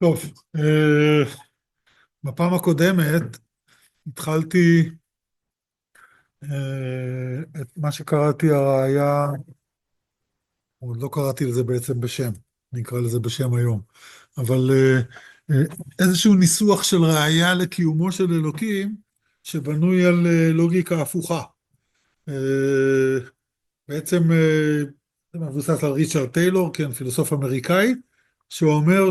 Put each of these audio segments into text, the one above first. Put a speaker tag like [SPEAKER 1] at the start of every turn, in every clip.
[SPEAKER 1] טוב, בפעם הקודמת התחלתי את מה שקראתי הראייה, או לא קראתי לזה בעצם בשם, אני אקרא לזה בשם היום, אבל אה, איזשהו ניסוח של ראייה לקיומו של אלוקים, שבנוי על לוגיקה הפוכה. אה, בעצם זה מבוסס על ריצ'רד טיילור, כן, פילוסוף אמריקאי, שהוא אומר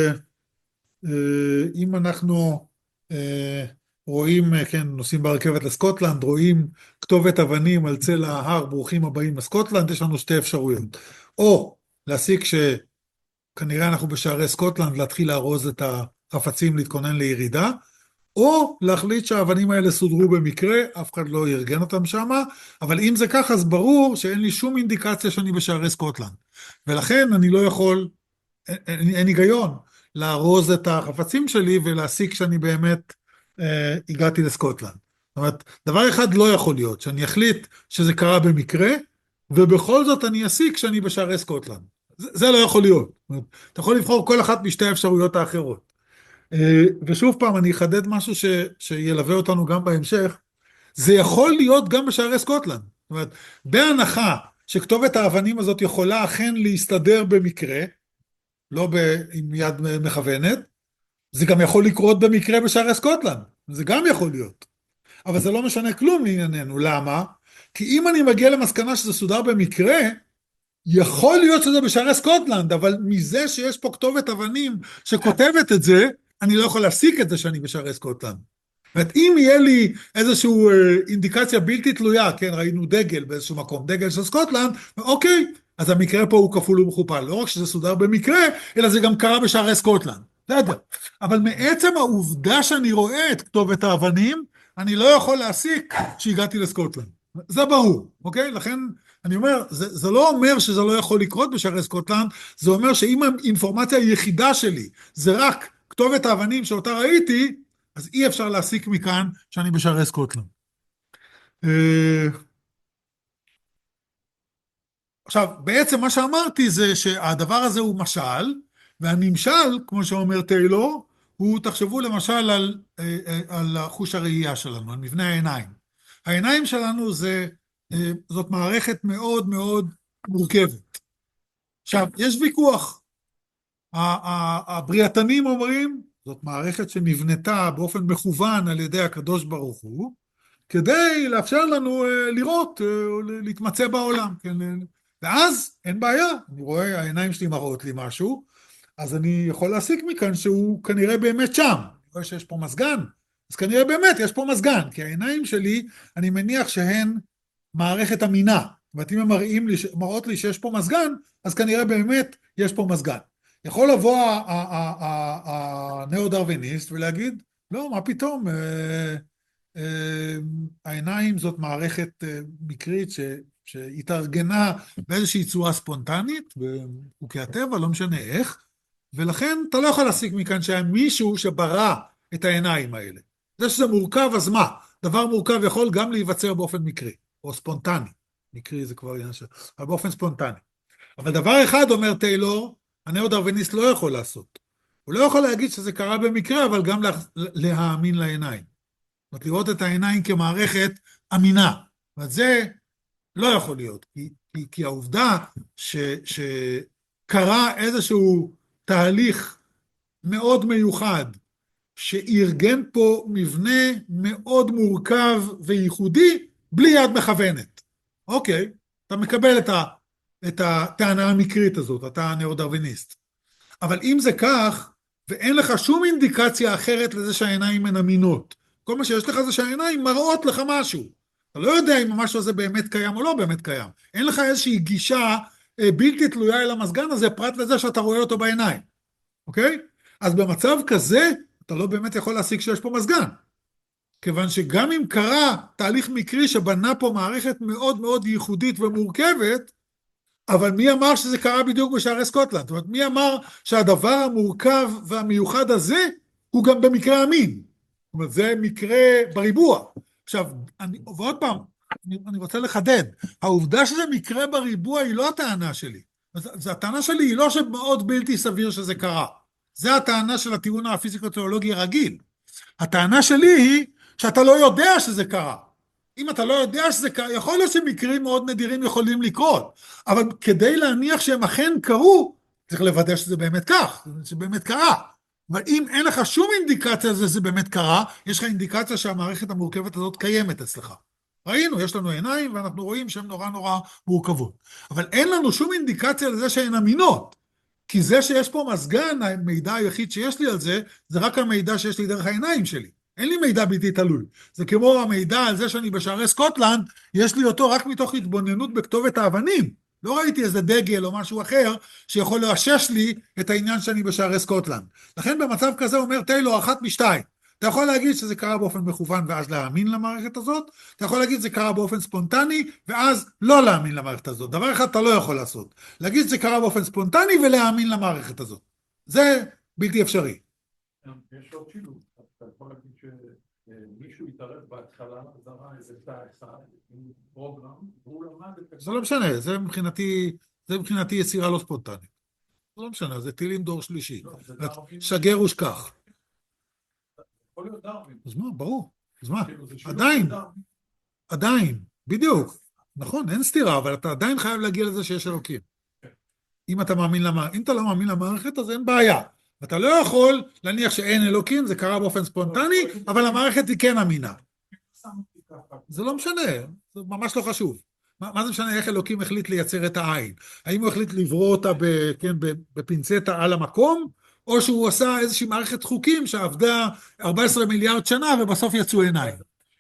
[SPEAKER 1] אם אנחנו רואים, כן, נוסעים ברכבת לסקוטלנד, רואים כתובת אבנים על צל ההר, ברוכים הבאים לסקוטלנד, יש לנו שתי אפשרויות. או להסיק שכנראה אנחנו בשערי סקוטלנד, להתחיל לארוז את החפצים, להתכונן לירידה, או להחליט שהאבנים האלה סודרו במקרה, אף אחד לא ארגן אותם שם, אבל אם זה ככה, אז ברור שאין לי שום אינדיקציה שאני בשערי סקוטלנד. ולכן אני לא יכול, אין היגיון לארוז את החפצים שלי ולהסיק שאני באמת הגעתי לסקוטלנד. זאת אומרת, דבר אחד לא יכול להיות, שאני אחליט שזה קרה במקרה, ובכל זאת אני אסיק שאני בשערי סקוטלנד. זה לא יכול להיות. זאת אומרת, אתה יכול לבחור כל אחת משתי האפשרויות האחרות. ושוב פעם, אני אחדד משהו שילווה אותנו גם בהמשך, זה יכול להיות גם בשערי סקוטלנד. זאת אומרת, בהנחה שכתובת האבנים הזאת יכולה אכן להסתדר במקרה, לא עם יד מכוונת, זה גם יכול לקרות במקרה בשערי סקוטלנד, זה גם יכול להיות. אבל זה לא משנה כלום לענייננו, למה? כי אם אני מגיע למסקנה שזה סודר במקרה, יכול להיות שזה בשערי סקוטלנד, אבל מזה שיש פה כתובת אבנים שכותבת את זה, אני לא יכול להסיק את זה שאני בשערי סקוטלנד. זאת אומרת, אם יהיה לי איזושהי אינדיקציה בלתי תלויה, כן, ראינו דגל באיזשהו מקום, דגל של סקוטלנד, אוקיי, אז המקרה פה הוא כפול ומכופל. לא רק שזה סודר במקרה, אלא זה גם קרה בשערי סקוטלנד. בסדר. אבל מעצם העובדה שאני רואה את כתובת האבנים, אני לא יכול להסיק שהגעתי לסקוטלנד. זה ברור, אוקיי? לכן אני אומר, זה לא אומר שזה לא יכול לקרות בשערי סקוטלנד, זה אומר שאם האינפורמציה היחידה שלי זה רק כתובת האבנים שאותה ראיתי, אז אי אפשר להסיק מכאן שאני בשערי סקוטלנד. אה, עכשיו, בעצם מה שאמרתי זה שהדבר הזה הוא משל, והנמשל, כמו שאומר טיילור, הוא, תחשבו למשל על חוש הראייה שלנו, על מבנה העיניים. העיניים שלנו זאת מערכת מאוד מאוד מורכבת. עכשיו, יש ויכוח. הבריאתנים אומרים, זאת מערכת שנבנתה באופן מכוון על ידי הקדוש ברוך הוא, כדי לאפשר לנו לראות, להתמצא בעולם. כן? ואז אין בעיה, אני רואה, העיניים שלי מראות לי משהו, אז אני יכול להסיק מכאן שהוא כנראה באמת שם. אני רואה שיש פה מזגן, אז כנראה באמת יש פה מזגן, כי העיניים שלי, אני מניח שהן מערכת אמינה. זאת אומרת, אם הם מראות לי שיש פה מזגן, אז כנראה באמת יש פה מזגן. יכול לבוא הנאו-דרוויניסט ולהגיד, לא, מה פתאום, העיניים זאת מערכת מקרית שהתארגנה באיזושהי צורה ספונטנית, בחוקי הטבע, לא משנה איך, ולכן אתה לא יכול להסיק מכאן שהיה מישהו שברא את העיניים האלה. זה שזה מורכב, אז מה? דבר מורכב יכול גם להיווצר באופן מקרי, או ספונטני. מקרי זה כבר עניין אבל באופן ספונטני. אבל דבר אחד, אומר טיילור, הנאו-דרוויניסט לא יכול לעשות. הוא לא יכול להגיד שזה קרה במקרה, אבל גם להאמין לעיניים. זאת אומרת, לראות את העיניים כמערכת אמינה. זאת אומרת, זה לא יכול להיות, כי העובדה שקרה איזשהו תהליך מאוד מיוחד, שארגן פה מבנה מאוד מורכב וייחודי, בלי יד מכוונת. אוקיי, אתה מקבל את הטענה המקרית הזאת, אתה נאו-דרוויניסט. אבל אם זה כך, ואין לך שום אינדיקציה אחרת לזה שהעיניים הן אמינות, כל מה שיש לך זה שהעיניים מראות לך משהו. אתה לא יודע אם המשהו הזה באמת קיים או לא באמת קיים. אין לך איזושהי גישה בלתי תלויה אל המזגן הזה, פרט לזה שאתה רואה אותו בעיניים. אוקיי? אז במצב כזה, אתה לא באמת יכול להסיק שיש פה מזגן. כיוון שגם אם קרה תהליך מקרי שבנה פה מערכת מאוד מאוד ייחודית ומורכבת, אבל מי אמר שזה קרה בדיוק בשערי סקוטלנד? זאת אומרת, מי אמר שהדבר המורכב והמיוחד הזה הוא גם במקרה אמין? זאת אומרת, זה מקרה בריבוע. עכשיו, ועוד פעם, אני רוצה לחדד, העובדה שזה מקרה בריבוע היא לא הטענה שלי. הטענה שלי היא לא שמאוד בלתי סביר שזה קרה. זה הטענה של הטיעון הפיזיקו-תיאולוגי הרגיל. הטענה שלי היא שאתה לא יודע שזה קרה. אם אתה לא יודע שזה קרה, יכול להיות שמקרים מאוד נדירים יכולים לקרות, אבל כדי להניח שהם אכן קרו, צריך לוודא שזה באמת כך, שזה באמת קרה. אבל אם אין לך שום אינדיקציה לזה שזה באמת קרה, יש לך אינדיקציה שהמערכת המורכבת הזאת קיימת אצלך. ראינו, יש לנו עיניים ואנחנו רואים שהן נורא נורא מורכבות. אבל אין לנו שום אינדיקציה לזה שהן אמינות. כי זה שיש פה מזגן, המידע היחיד שיש לי על זה, זה רק המידע שיש לי דרך העיניים שלי. אין לי מידע בלתי תלוי. זה כמו המידע על זה שאני בשערי סקוטלנד, יש לי אותו רק מתוך התבוננות בכתובת האבנים. לא ראיתי איזה דגל או משהו אחר שיכול לאשש לי את העניין שאני בשערי סקוטלנד. לכן במצב כזה אומר טיילור, אחת משתיים. אתה יכול להגיד שזה קרה באופן מכוון ואז להאמין למערכת הזאת, אתה יכול להגיד שזה קרה באופן ספונטני ואז לא להאמין למערכת הזאת. דבר אחד אתה לא יכול לעשות. להגיד שזה קרה באופן ספונטני ולהאמין למערכת הזאת. זה בלתי אפשרי.
[SPEAKER 2] יש עוד שילוב. אתה יכול להגיד שמישהו יתערב בהתחלה, זרה איזה תא אחד, עם פרוגרם, והוא למד את...
[SPEAKER 1] זה לא משנה, זה מבחינתי יצירה לא ספונטנית. זה לא משנה, זה טילים דור שלישי. שגר ושכח.
[SPEAKER 2] יכול להיות דרווין.
[SPEAKER 1] אז מה, ברור. אז מה, עדיין, בדיוק. נכון, אין סתירה, אבל אתה עדיין חייב להגיע לזה שיש אלוקים. אם אתה מאמין למערכת, אם אתה לא מאמין למערכת, אז אין בעיה. אתה לא יכול להניח שאין אלוקים, זה קרה באופן ספונטני, אבל המערכת היא כן אמינה. זה לא משנה, זה ממש לא חשוב. מה זה משנה איך אלוקים החליט לייצר את העין? האם הוא החליט לברוא אותה בפינצטה על המקום, או שהוא עשה איזושהי מערכת חוקים שעבדה 14 מיליארד שנה ובסוף יצאו עיניים?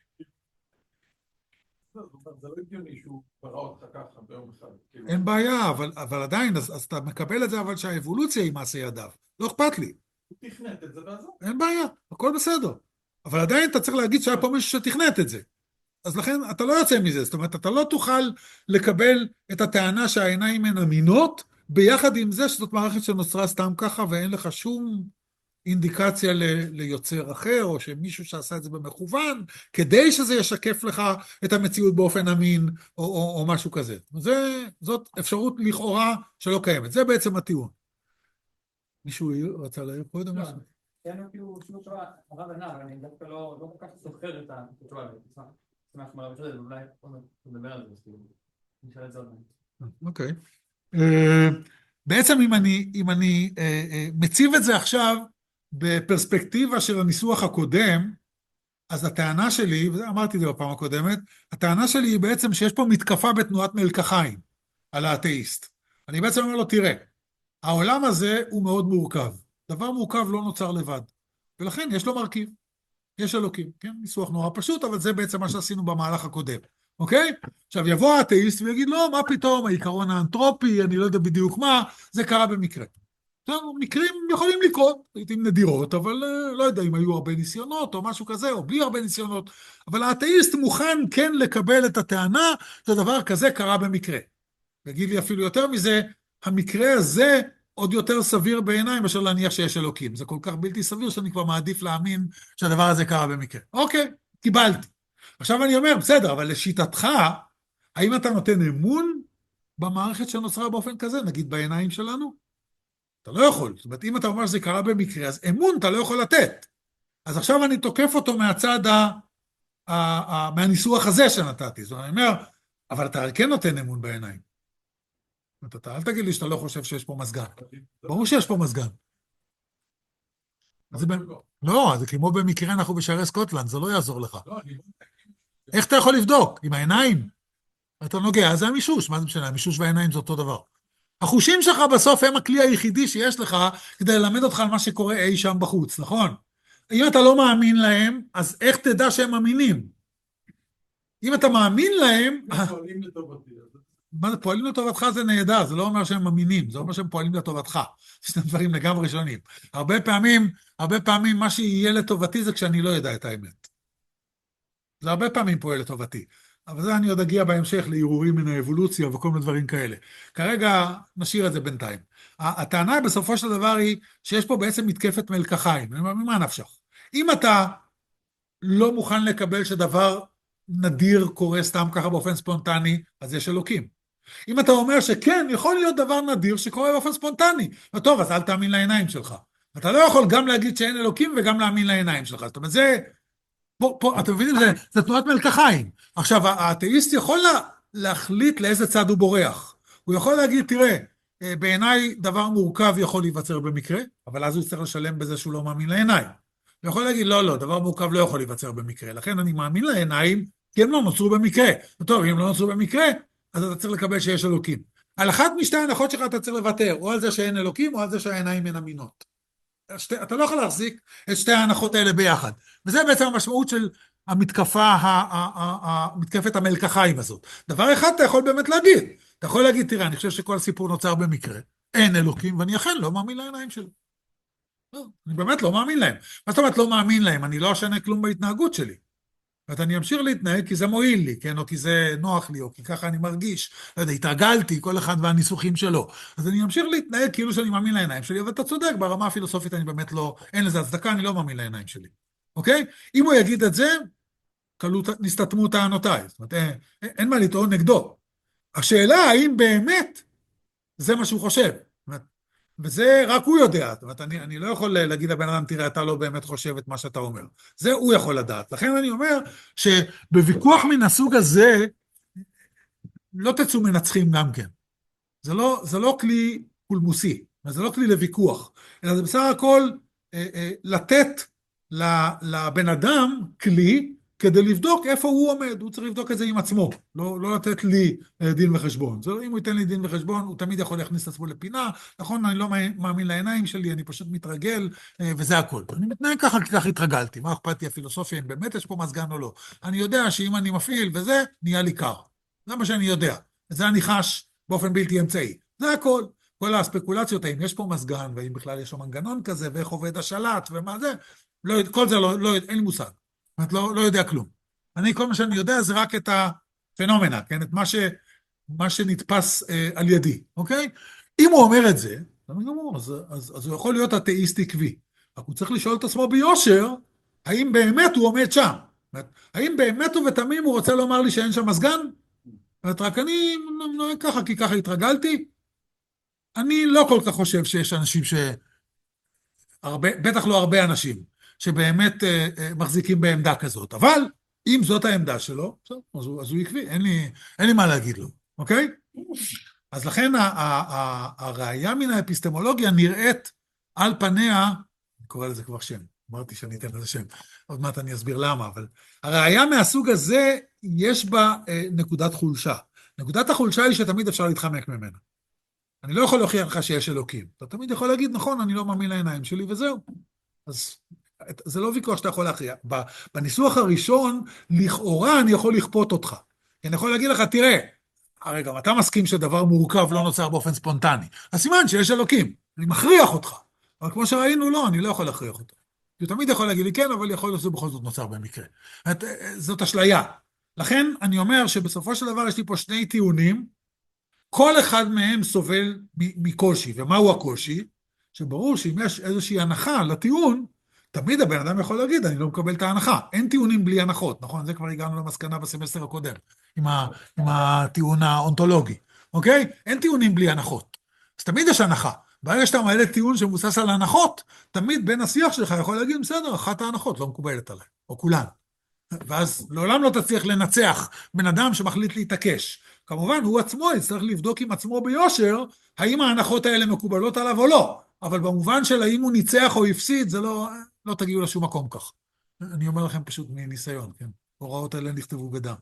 [SPEAKER 2] זה לא הגיוני שהוא ברא אותך ככה ביום אחד.
[SPEAKER 1] אין בעיה, אבל עדיין, אז אתה מקבל את זה, אבל שהאבולוציה היא מעשה ידיו. לא אכפת לי.
[SPEAKER 2] הוא תכנת את זה ועזוב.
[SPEAKER 1] אין בעיה, הכל בסדר. אבל עדיין אתה צריך להגיד שהיה פה מישהו שתכנת את זה. אז לכן אתה לא יוצא מזה, זאת אומרת, אתה לא תוכל לקבל את הטענה שהעיניים הן אמינות, ביחד עם זה שזאת מערכת שנוצרה סתם ככה, ואין לך שום אינדיקציה ליוצר אחר, או שמישהו שעשה את זה במכוון, כדי שזה ישקף לך את המציאות באופן אמין, או משהו כזה. זאת אפשרות לכאורה שלא קיימת. זה בעצם הטיעון. מישהו רצה להעיר פה יותר משהו?
[SPEAKER 3] כן, כאילו, שוב תשובה, הרב ענה, אבל אני דווקא לא כל כך זוכר את התשובה, שמח מרב שודד, אולי נדבר על זה, כאילו, נשאל את זה עוד מעט.
[SPEAKER 1] אוקיי. בעצם אם אני מציב את זה עכשיו בפרספקטיבה של הניסוח הקודם, אז הטענה שלי, ואמרתי את זה בפעם הקודמת, הטענה שלי היא בעצם שיש פה מתקפה בתנועת מלקחיים על האתאיסט. אני בעצם אומר לו, תראה, העולם הזה הוא מאוד מורכב. דבר מורכב לא נוצר לבד. ולכן יש לו מרכיב. יש אלוקים. כן? ניסוח נורא פשוט, אבל זה בעצם מה שעשינו במהלך הקודם. אוקיי? עכשיו יבוא האתאיסט ויגיד, לא, מה פתאום, העיקרון האנתרופי, אני לא יודע בדיוק מה, זה קרה במקרה. מקרים יכולים לקרות, לעתים נדירות, אבל לא יודע אם היו הרבה ניסיונות או משהו כזה, או בלי הרבה ניסיונות, אבל האתאיסט מוכן כן לקבל את הטענה שדבר כזה קרה במקרה. ויגיד לי אפילו יותר מזה, המקרה הזה עוד יותר סביר בעיניי מאשר להניח שיש אלוקים. זה כל כך בלתי סביר שאני כבר מעדיף להאמין שהדבר הזה קרה במקרה. אוקיי, קיבלתי. עכשיו אני אומר, בסדר, אבל לשיטתך, האם אתה נותן אמון במערכת שנוצרה באופן כזה, נגיד בעיניים שלנו? אתה לא יכול. זאת אומרת, אם אתה אומר שזה קרה במקרה, אז אמון אתה לא יכול לתת. אז עכשיו אני תוקף אותו מהצד מהניסוח הזה שנתתי. זאת אומרת, אני אומר, אבל אתה כן נותן אמון בעיניים. אתה אל תגיד לי שאתה לא חושב שיש פה מזגן. ברור שיש פה מזגן. לא, זה כמו במקרה אנחנו בשערי סקוטלנד, זה לא יעזור לך. איך אתה יכול לבדוק? עם העיניים? אתה נוגע, זה המישוש, מה זה משנה? המישוש והעיניים זה אותו דבר. החושים שלך בסוף הם הכלי היחידי שיש לך כדי ללמד אותך על מה שקורה אי שם בחוץ, נכון? אם אתה לא מאמין להם, אז איך תדע שהם מאמינים? אם אתה מאמין להם...
[SPEAKER 2] פועלים לטובתי.
[SPEAKER 1] מה זה, פועלים לטובתך זה נהדר, זה לא אומר שהם מאמינים, זה אומר שהם פועלים לטובתך. זה שני דברים לגמרי שונים. הרבה פעמים מה שיהיה לטובתי זה כשאני לא יודע את האמת. זה הרבה פעמים פועל לטובתי. אבל זה אני עוד אגיע בהמשך לערעורים מן האבולוציה וכל מיני דברים כאלה. כרגע נשאיר את זה בינתיים. הטענה בסופו של דבר היא שיש פה בעצם מתקפת מלקחיים. ממה נפשך? אם אתה לא מוכן לקבל שדבר נדיר קורה סתם ככה באופן ספונטני, אז יש אלוקים. אם אתה אומר שכן, יכול להיות דבר נדיר שקורה באופן ספונטני, טוב, אז אל תאמין לעיניים שלך. אתה לא יכול גם להגיד שאין אלוקים וגם להאמין לעיניים שלך. זאת אומרת, זה, פה, אתם מבינים, זה תנועת מלקחיים. עכשיו, האתאיסט יכול להחליט לאיזה צד הוא בורח. הוא יכול להגיד, תראה, בעיניי דבר מורכב יכול להיווצר במקרה, אבל אז הוא יצטרך לשלם בזה שהוא לא מאמין לעיניים. הוא יכול להגיד, לא, דבר מורכב לא יכול להיווצר במקרה, לכן אני מאמין לעיניים, כי הם לא נוצרו במקרה. טוב, אם לא נוצרו במקרה, אז אתה צריך לקבל שיש אלוקים. על אחת משתי ההנחות שלך אתה צריך לוותר, או על זה שאין אלוקים, או על זה שהעיניים הן אמינות. אתה לא יכול להחזיק את שתי ההנחות האלה ביחד. וזה בעצם המשמעות של המתקפה, המתקפת המלקחיים הזאת. דבר אחד אתה יכול באמת להגיד. אתה יכול להגיד, תראה, אני חושב שכל הסיפור נוצר במקרה. אין אלוקים, ואני אכן לא מאמין לעיניים שלי. לא, אני באמת לא מאמין להם. מה זאת אומרת לא מאמין להם? אני לא אשנה כלום בהתנהגות שלי. ואתה אני אמשיך להתנהג כי זה מועיל לי, כן? או כי זה נוח לי, או כי ככה אני מרגיש. לא יודע, התרגלתי, כל אחד והניסוחים שלו. אז אני אמשיך להתנהג כאילו שאני מאמין לעיניים שלי, אבל אתה צודק, ברמה הפילוסופית אני באמת לא, אין לזה הצדקה, אני לא מאמין לעיניים שלי. אוקיי? אם הוא יגיד את זה, נסתתמו טענותיי. זאת אומרת, אין מה לטעון נגדו. השאלה האם באמת זה מה שהוא חושב. זאת אומרת, וזה רק הוא יודע, זאת אומרת, אני לא יכול להגיד לבן אדם, תראה, אתה לא באמת חושב את מה שאתה אומר. זה הוא יכול לדעת. לכן אני אומר שבוויכוח מן הסוג הזה, לא תצאו מנצחים גם כן. זה לא כלי פולמוסי, זה לא כלי לוויכוח, אלא זה בסך הכל לתת לבן אדם כלי, כדי לבדוק איפה הוא עומד, הוא צריך לבדוק את זה עם עצמו, לא לתת לי דין וחשבון. אם הוא ייתן לי דין וחשבון, הוא תמיד יכול להכניס את עצמו לפינה, נכון, אני לא מאמין לעיניים שלי, אני פשוט מתרגל, וזה הכל. אני מתנהג ככה, כי כך התרגלתי, מה אכפת לי הפילוסופיה, אם באמת יש פה מזגן או לא. אני יודע שאם אני מפעיל וזה, נהיה לי קר. זה מה שאני יודע. זה אני חש באופן בלתי אמצעי. זה הכל. כל הספקולציות, האם יש פה מזגן, והאם בכלל יש לו מנגנון כזה, ואיך עובד השלט, ומה זה, כל זה אין לי מושג. זאת אומרת, לא יודע כלום. כל מה שאני יודע זה רק את הפנומנה, כן? את מה שנתפס על ידי, אוקיי? אם הוא אומר את זה, אז הוא יכול להיות אתאיסט עקבי. רק הוא צריך לשאול את עצמו ביושר, האם באמת הוא עומד שם? האם באמת ובתמים הוא רוצה לומר לי שאין שם מזגן? רק אני נוהג ככה, כי ככה התרגלתי. אני לא כל כך חושב שיש אנשים בטח לא הרבה אנשים, שבאמת מחזיקים בעמדה כזאת. אבל אם זאת העמדה שלו, אז הוא עקבי, אין לי מה להגיד לו, אוקיי? אז לכן הראייה מן האפיסטמולוגיה נראית על פניה, אני קורא לזה כבר שם, אמרתי שאני אתן לזה שם, עוד מעט אני אסביר למה, אבל הראייה מהסוג הזה יש בה נקודת חולשה. נקודת החולשה היא שתמיד אפשר להתחמק ממנה. אני לא יכול להוכיח לך שיש אלוקים. אתה תמיד יכול להגיד, נכון, אני לא מאמין לעיניים שלי, וזהו. אז זה לא ויכוח שאתה יכול להכריע. בניסוח הראשון, לכאורה אני יכול לכפות אותך. אני יכול להגיד לך, תראה, הרי גם אתה מסכים שדבר מורכב לא נוצר באופן ספונטני. אז סימן שיש אלוקים. אני מכריח אותך. אבל כמו שראינו, לא, אני לא יכול להכריח אותו. הוא תמיד יכול להגיד לי, כן, אבל יכול להיות שזה בכל זאת נוצר במקרה. זאת אשליה. לכן אני אומר שבסופו של דבר יש לי פה שני טיעונים, כל אחד מהם סובל מקושי. ומהו הקושי? שברור שאם יש איזושהי הנחה לטיעון, תמיד הבן אדם יכול להגיד, אני לא מקבל את ההנחה. אין טיעונים בלי הנחות, נכון? זה כבר הגענו למסקנה בסמסטר הקודם, עם הטיעון האונתולוגי, אוקיי? אין טיעונים בלי הנחות. אז תמיד יש הנחה. ברגע שאתה מעלה טיעון שמבוסס על הנחות, תמיד בין השיח שלך יכול להגיד, בסדר, אחת ההנחות לא מקובלת עליי, או כולן. ואז לעולם לא תצליח לנצח בן אדם שמחליט להתעקש. כמובן, הוא עצמו יצטרך לבדוק עם עצמו ביושר, האם ההנחות האלה מקובלות עליו או לא. אבל במובן של האם הוא ניצח או הפסיד, זה לא תגיעו לשום מקום כך. אני אומר לכם פשוט מניסיון, כן? הוראות האלה נכתבו בדם.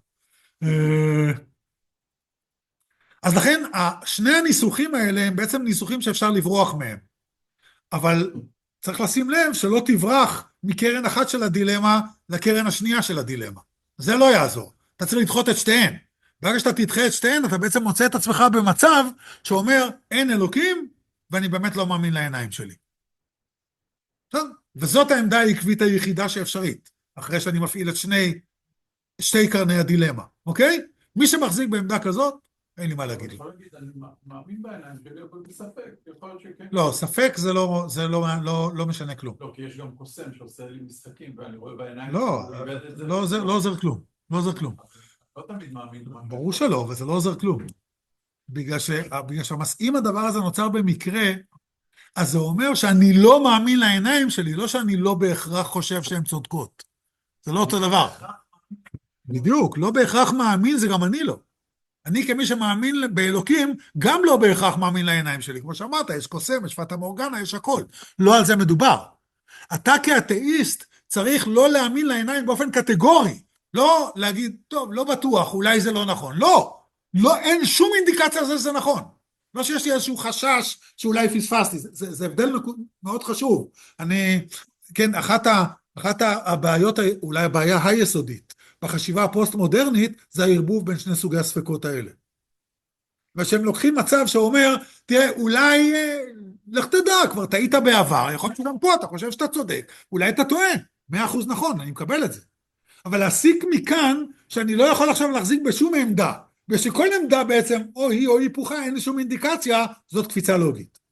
[SPEAKER 1] אז לכן, שני הניסוחים האלה הם בעצם ניסוחים שאפשר לברוח מהם. אבל צריך לשים לב שלא תברח מקרן אחת של הדילמה לקרן השנייה של הדילמה. זה לא יעזור. אתה צריך לדחות את שתיהן. ברגע שאתה תדחה את שתיהן, אתה בעצם מוצא את עצמך במצב שאומר, אין אלוקים, ואני באמת לא מאמין לעיניים שלי. טוב? וזאת העמדה העקבית היחידה שאפשרית, אחרי שאני מפעיל את שתי קרני הדילמה, אוקיי? מי שמחזיק בעמדה כזאת, אין לי מה להגיד.
[SPEAKER 2] יכול להגיד, אני מאמין בעיניים שלי, אבל בספק, יכול להיות שכן.
[SPEAKER 1] לא, ספק זה לא משנה כלום.
[SPEAKER 2] לא, כי יש גם קוסם שעושה לי משחקים, ואני רואה בעיניים...
[SPEAKER 1] לא עוזר כלום. לא עוזר כלום.
[SPEAKER 2] לא תמיד מאמין.
[SPEAKER 1] ברור שלא, וזה לא עוזר כלום. בגלל שאם הדבר הזה נוצר במקרה, אז זה אומר שאני לא מאמין לעיניים שלי, לא שאני לא בהכרח חושב שהן צודקות. זה לא אותו דבר. בדיוק, לא בהכרח מאמין, זה גם אני לא. אני כמי שמאמין באלוקים, גם לא בהכרח מאמין לעיניים שלי. כמו שאמרת, יש קוסם, יש פטה מורגנה, יש הכל. לא על זה מדובר. אתה כאתאיסט צריך לא להאמין לעיניים באופן קטגורי. לא להגיד, טוב, לא בטוח, אולי זה לא נכון. לא, לא, אין שום אינדיקציה לזה שזה נכון. לא שיש לי איזשהו חשש שאולי פספסתי. זה הבדל מאוד חשוב. כן, אחת הבעיות, אולי הבעיה היסודית, בחשיבה הפוסט-מודרנית, זה הערבוב בין שני סוגי הספקות האלה. ושהם לוקחים מצב שאומר, תראה, אולי, לך תדע, כבר טעית בעבר, יכול להיות שגם פה אתה חושב שאתה צודק, אולי אתה טועה, 100% נכון, אני מקבל את זה. אבל להסיק מכאן, שאני לא יכול עכשיו להחזיק בשום עמדה, ושכל עמדה בעצם, או היא או היפוכה, אין לי שום אינדיקציה, זאת קפיצה לוגית.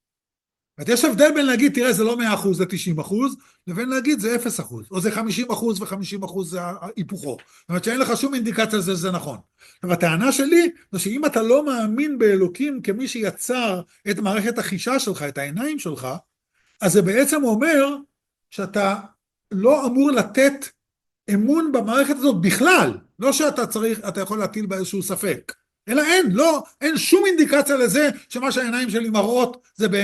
[SPEAKER 1] יש הבדל בין להגיד, תראה, זה לא 100%, זה 90%, לבין להגיד, זה 0%, או זה 50% ו50% זה היפוכו. זאת אומרת שאין לך שום אינדיקציה לזה, זה נכון. והטענה שלי, זה שאם אתה לא מאמין באלוקים כמי שיצר את מערכת החישה שלך, את העיניים שלך, אז זה בעצם אומר שאתה לא אמור לתת אמון במערכת הזאת בכלל, לא שאתה צריך, אתה יכול להטיל בה איזשהו ספק, אלא אין שום אינדיקציה לזה שמה שהעיניים שלי מראות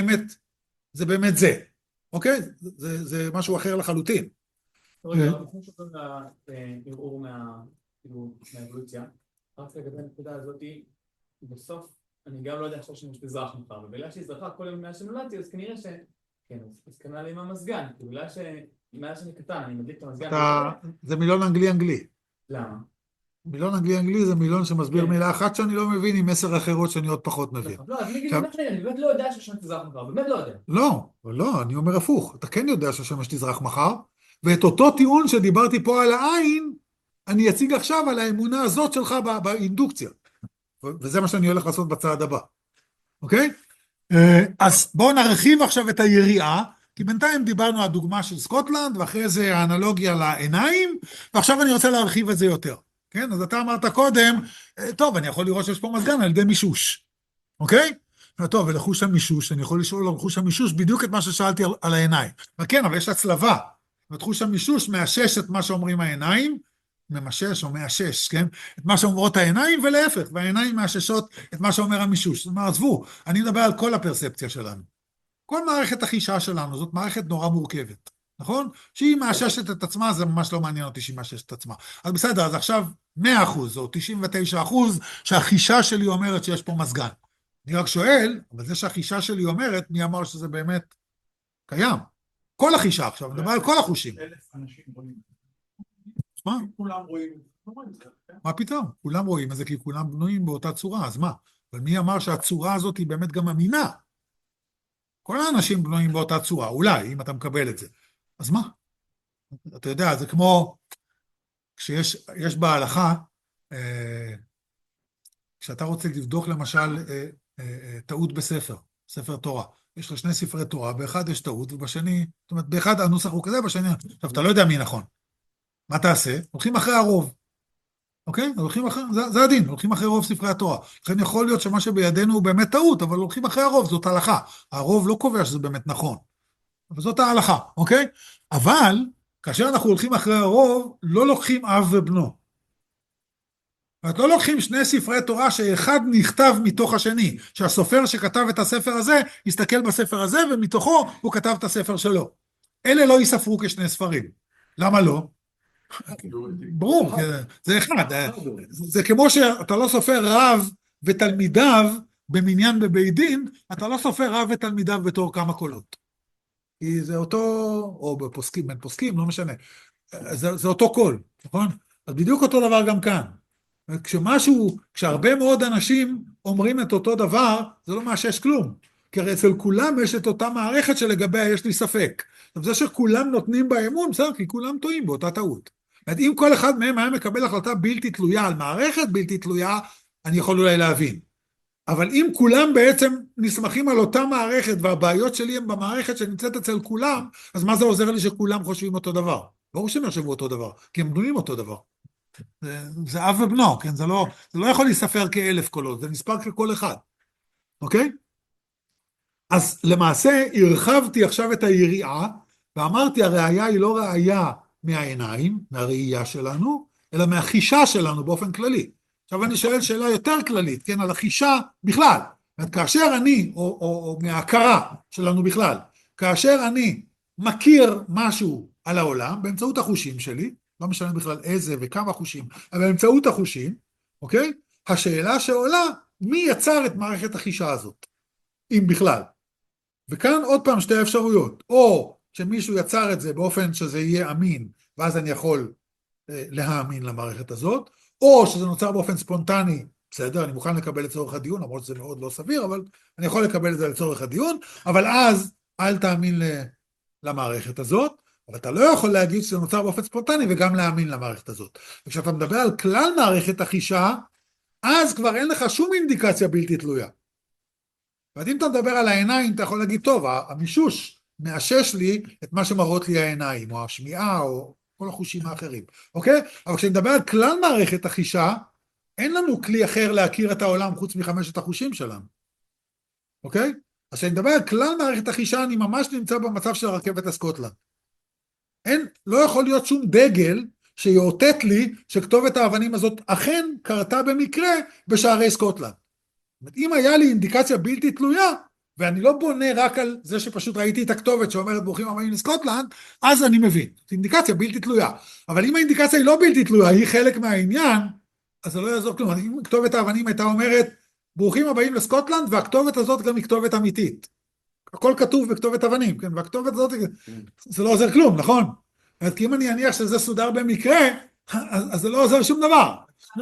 [SPEAKER 1] זה באמת זה, אוקיי? זה משהו אחר לחלוטין.
[SPEAKER 3] רגע, אנחנו שופטים לערעור מהאבולוציה, רק לגבי הנקודה הזאת, בסוף אני גם לא יודע עכשיו שאני אזרח מחר, ובגלל שאזרחה כל יום מאז שנולדתי, אז כנראה כן, אז כנראה לי עם המזגן, כי בגלל שמאז שאני קטן, אני מדליק את המזגן.
[SPEAKER 1] זה מילון אנגלי.
[SPEAKER 3] למה?
[SPEAKER 1] מילון אנגלי זה מילון שמסביר מילה אחת שאני לא מבין עם 10 אחרות שאני עוד פחות מבין.
[SPEAKER 3] לא, אז אני באמת לא יודע שהשמש תזרח מחר, באמת לא יודע.
[SPEAKER 1] לא, אני אומר הפוך, אתה כן יודע שהשמש תזרח מחר, ואת אותו טיעון שדיברתי פה על העין, אני אציג עכשיו על האמונה הזאת שלך באינדוקציה, וזה מה שאני הולך לעשות בצעד הבא, אוקיי? אז בואו נרחיב עכשיו את היריעה, כי בינתיים דיברנו על הדוגמה של סקוטלנד, ואחרי זה האנלוגיה לעיניים, ועכשיו אני רוצה להרחיב את זה יותר. כן, אז אתה אמרת קודם, טוב, אני יכול לראות שיש פה מזגן על ידי מישוש, אוקיי? טוב, ולחוש המישוש, אני יכול לשאול על חוש המישוש בדיוק את מה ששאלתי על העיניים. וכן, אבל יש הצלבה. חוש המישוש מאשש את מה שאומרים העיניים, ממשש או מאשש, כן? את מה שאומרות העיניים, ולהפך, והעיניים מאששות את מה שאומר המישוש. זאת אומרת, עזבו, אני מדבר על כל הפרספציה שלנו. כל מערכת החישה שלנו, זאת מערכת נורא מורכבת. נכון? שהיא מאששת את עצמה, זה ממש לא מעניין אותי שהיא מאששת את עצמה. אז בסדר, אז עכשיו 100% או 99% שהחישה שלי אומרת שיש פה מזגן. אני רק שואל, אבל זה שהחישה שלי אומרת, מי אמר שזה באמת קיים? כל החישה עכשיו, מדבר על כל החושים.
[SPEAKER 2] 1,000 אנשים רואים.
[SPEAKER 1] מה?
[SPEAKER 2] כולם רואים.
[SPEAKER 1] מה פתאום? כולם רואים את זה כי כולם בנויים באותה צורה, אז מה? אבל מי אמר שהצורה הזאת היא באמת גם אמינה? כל האנשים בנויים באותה צורה, אולי, אם אתה מקבל את זה. אז מה? אתה יודע, זה כמו, כשיש בהלכה, כשאתה רוצה לבדוק למשל טעות ספר תורה. יש לך 2 ספרי תורה, באחד יש טעות, ובשני, זאת אומרת, באחד הנוסח הוא כזה, בשני, עכשיו, אתה לא יודע מי נכון. מה תעשה? הולכים אחרי הרוב. אוקיי? הולכים אחרי, זה הדין, הולכים אחרי רוב ספרי התורה. לכן יכול להיות שמה שבידינו הוא באמת טעות, אבל הולכים אחרי הרוב, זאת הלכה. הרוב לא קובע שזה באמת נכון. אבל זאת ההלכה, אוקיי? אבל, כאשר אנחנו הולכים אחרי הרוב, לא לוקחים אב ובנו. זאת לא לוקחים 2 ספרי תורה שאחד נכתב מתוך השני, שהסופר שכתב את הספר הזה, יסתכל בספר הזה, ומתוכו הוא כתב את הספר שלו. אלה לא יספרו כ2 ספרים. למה לא? ברור, זה אחד. זה כמו שאתה לא סופר רב ותלמידיו במניין בבית דין, אתה לא סופר רב ותלמידיו בתור כמה קולות. כי זה אותו, או בפוסקים, בין פוסקים, לא משנה. זה אותו קול, נכון? אז בדיוק אותו דבר גם כאן. כשהרבה מאוד אנשים אומרים את אותו דבר, זה לא מאשש כלום. כי הרי אצל כולם יש את אותה מערכת שלגביה יש לי ספק. זה שכולם נותנים באמון, בסדר, כי כולם טועים באותה טעות. אם כל אחד מהם היה מקבל החלטה בלתי תלויה על מערכת בלתי תלויה, אני יכול אולי להבין. אבל אם כולם בעצם נסמכים על אותה מערכת, והבעיות שלי הם במערכת שנמצאת אצל כולם, אז מה זה עוזר לי שכולם חושבים אותו דבר? לא חושבים לחשבו אותו דבר, כי הם בנויים אותו דבר. זה אב ובנו, כן? זה לא יכול להיספר כ1,000 קולות, זה נספר ככל אחד. אוקיי? אז למעשה הרחבתי עכשיו את היריעה, ואמרתי הראייה היא לא ראייה מהעיניים, מהראייה שלנו, אלא מהחישה שלנו באופן כללי. עכשיו אני שואל שאלה יותר כללית, כן, על החישה בכלל. כאשר אני, או מההכרה שלנו בכלל, כאשר אני מכיר משהו על העולם, באמצעות החושים שלי, לא משנה בכלל איזה וכמה חושים, אבל באמצעות החושים, אוקיי? השאלה שעולה, מי יצר את מערכת החישה הזאת, אם בכלל? וכאן עוד פעם שתי אפשרויות, או שמישהו יצר את זה באופן שזה יהיה אמין, ואז אני יכול להאמין למערכת הזאת, או שזה נוצר באופן ספונטני, בסדר, אני מוכן לקבל לצורך הדיון, למרות שזה מאוד לא סביר, אבל אני יכול לקבל את זה לצורך הדיון, אבל אז אל תאמין למערכת הזאת, אבל אתה לא יכול להגיד שזה נוצר באופן ספונטני וגם להאמין למערכת הזאת. וכשאתה מדבר על כלל מערכת החישה, אז כבר אין לך שום אינדיקציה בלתי תלויה. ואם אתה מדבר על העיניים, אתה יכול להגיד, טוב, המישוש מאשש לי את מה שמראות לי העיניים, או השמיעה, או כל החושים האחרים, אוקיי? אבל כשאני מדבר על כלל מערכת החישה, אין לנו כלי אחר להכיר את העולם חוץ מחמשת החושים שלנו, אוקיי? אז כשאני מדבר על כלל מערכת החישה, אני ממש נמצא במצב של הרכבת לסקוטלנד. לא יכול להיות שום דגל שיאותת לי שכתובת האבנים הזאת אכן קרתה במקרה בשערי סקוטלנד. אם היה לי אינדיקציה בלתי תלויה, ואני לא בונה רק על זה שפשוט ראיתי את הכתובת שאומרת ברוכים הבאים לסקוטלנד, אז אני מבין, זו אינדיקציה בלתי תלויה. אבל אם האינדיקציה היא לא בלתי תלויה, היא חלק מהעניין, אז זה לא יעזור כלום. אם כתובת האבנים הייתה אומרת ברוכים הבאים לסקוטלנד, והכתובת הזאת גם היא כתובת אמיתית. הכל כתוב בכתובת אבנים, כן? והכתובת הזאת, זה לא עוזר כלום, נכון? כי אם אני אניח שזה סודר במקרה, אז זה לא עוזר שום דבר.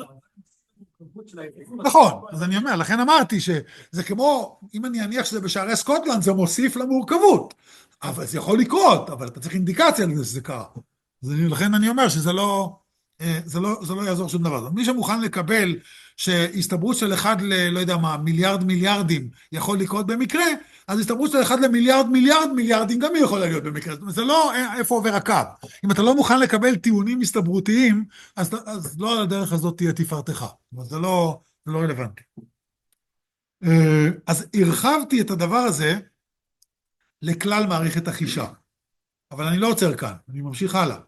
[SPEAKER 1] נכון, אז אני אומר, לכן אמרתי שזה כמו, אם אני אניח שזה בשערי סקוטלנד, זה מוסיף למורכבות, אבל זה יכול לקרות, אבל אתה צריך אינדיקציה לזה שזה קרה. לכן אני אומר שזה לא יעזור שום דבר. מי שמוכן לקבל שהסתברות של אחד לא יודע מה, מיליארדים יכול לקרות במקרה, אז הסתברות של אחד מיליארדים גם יכולה להיות במקרה. זאת אומרת, זה לא איפה עובר הקו. אם אתה לא מוכן לקבל טיעונים הסתברותיים, אז לא על הדרך הזאת תהיה תפארתך. זה לא רלוונטי. אז הרחבתי את הדבר הזה לכלל מערכת החישה. אבל אני לא עוצר כאן, אני ממשיך הלאה.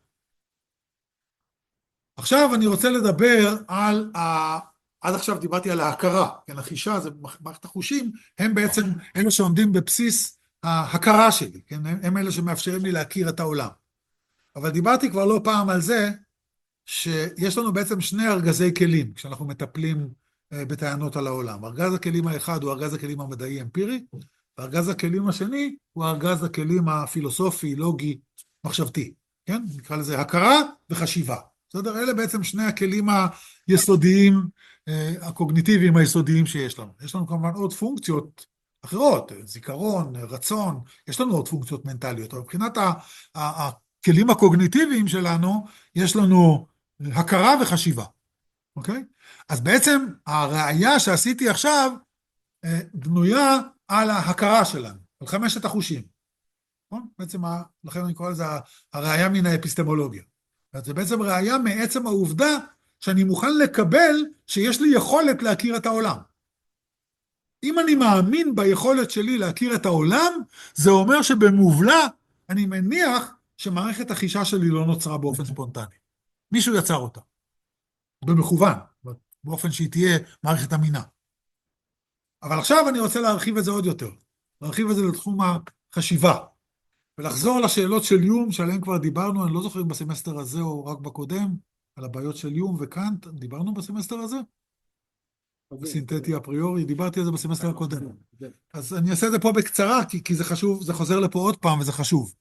[SPEAKER 1] עכשיו אני רוצה לדבר על, עד עכשיו דיברתי על ההכרה, כן, החישה, זה מערכת החושים, הם בעצם אלה שעומדים בבסיס ההכרה שלי, כן, הם אלה שמאפשרים לי להכיר את העולם. אבל דיברתי כבר לא פעם על זה, שיש לנו בעצם שני ארגזי כלים, כשאנחנו מטפלים בטענות על העולם. ארגז הכלים האחד הוא ארגז הכלים המדעי-אמפירי, וארגז הכלים השני הוא ארגז הכלים הפילוסופי, לוגי, מחשבתי, כן? נקרא לזה הכרה וחשיבה. בסדר? אלה בעצם שני הכלים היסודיים, הקוגניטיביים היסודיים שיש לנו. יש לנו כמובן עוד פונקציות אחרות, זיכרון, רצון, יש לנו עוד פונקציות מנטליות, אבל מבחינת הכלים הקוגניטיביים שלנו, יש לנו הכרה וחשיבה, אוקיי? אז בעצם הראייה שעשיתי עכשיו, בנויה על ההכרה שלנו, על חמשת החושים. בעצם, לכן אני קורא לזה הראייה מן האפיסטמולוגיה. זה בעצם ראייה מעצם העובדה שאני מוכן לקבל שיש לי יכולת להכיר את העולם. אם אני מאמין ביכולת שלי להכיר את העולם, זה אומר שבמובלע אני מניח שמערכת החישה שלי לא נוצרה באופן ספונטני. מישהו יצר אותה. במכוון, באופן שהיא תהיה מערכת אמינה. אבל עכשיו אני רוצה להרחיב את זה עוד יותר. להרחיב את זה לתחום החשיבה. ולחזור לשאלות של יום, שעליהן כבר דיברנו, אני לא זוכר אם בסמסטר הזה או רק בקודם, על הבעיות של יום וקאנט, דיברנו בסמסטר הזה? סינתטי אפריורי, דיברתי על זה בסמסטר הקודם. אז אני אעשה את זה פה בקצרה, כי זה חשוב, זה חוזר לפה עוד פעם וזה חשוב.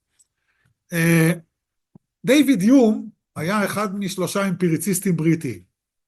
[SPEAKER 1] דיוויד יום היה אחד משלושה אמפיריציסטים בריטיים,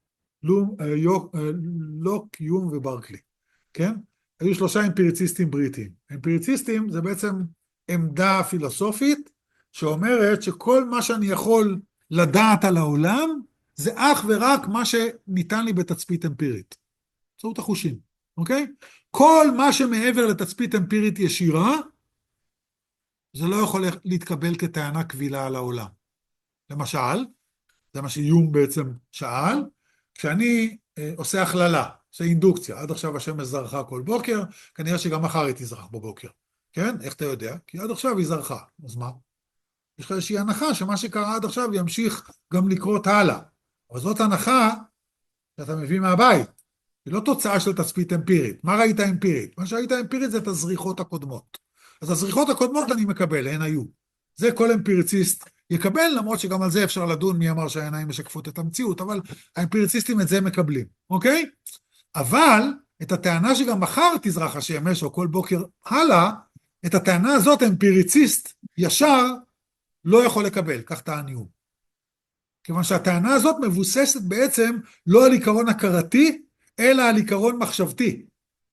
[SPEAKER 1] לוק, יום וברקלי, כן? היו שלושה אמפיריציסטים בריטיים. אמפיריציסטים זה בעצם עמדה פילוסופית שאומרת שכל מה שאני יכול לדעת על העולם זה אך ורק מה שניתן לי בתצפית אמפירית. באמצעות החושים, אוקיי? כל מה שמעבר לתצפית אמפירית ישירה, זה לא יכול להתקבל כטענה קבילה על העולם. למשל, זה מה שיום בעצם שאל, כשאני עושה הכללה, עושה אינדוקציה, עד עכשיו השמש זרחה כל בוקר, כנראה שגם מחר היא תזרח בבוקר. כן? איך אתה יודע? כי עד עכשיו היא זרחה. אז מה? יש לך איזושהי הנחה שמה שקרה עד עכשיו ימשיך גם לקרות הלאה. אבל זאת הנחה שאתה מביא מהבית. היא לא תוצאה של תצפית אמפירית. מה ראית אמפירית? מה שראית אמפירית זה את הזריחות הקודמות. אז הזריחות הקודמות אני מקבל, הן היו. זה כל אמפיריציסט יקבל, למרות שגם על זה אפשר לדון מי אמר שהעיניים משקפות את המציאות, אבל האמפיריציסטים את זה מקבלים, אוקיי? אבל את הטענה שגם מחר תזרח השמש, או כל בוקר הלאה, את הטענה הזאת אמפיריציסט ישר לא יכול לקבל, כך טען יום. כיוון שהטענה הזאת מבוססת בעצם לא על עיקרון הכרתי, אלא על עיקרון מחשבתי.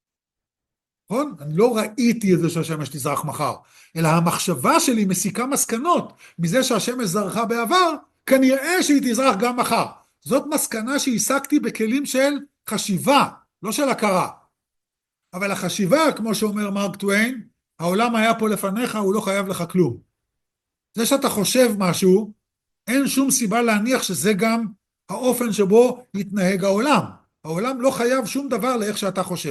[SPEAKER 1] נכון? אני לא ראיתי את זה שהשמש תזרח מחר, אלא המחשבה שלי מסיקה מסקנות מזה שהשמש זרחה בעבר, כנראה שהיא תזרח גם מחר. זאת מסקנה שהסקתי בכלים של חשיבה, לא של הכרה. אבל החשיבה, כמו שאומר מרק טוויין, העולם היה פה לפניך, הוא לא חייב לך כלום. זה שאתה חושב משהו, אין שום סיבה להניח שזה גם האופן שבו יתנהג העולם. העולם לא חייב שום דבר לאיך שאתה חושב.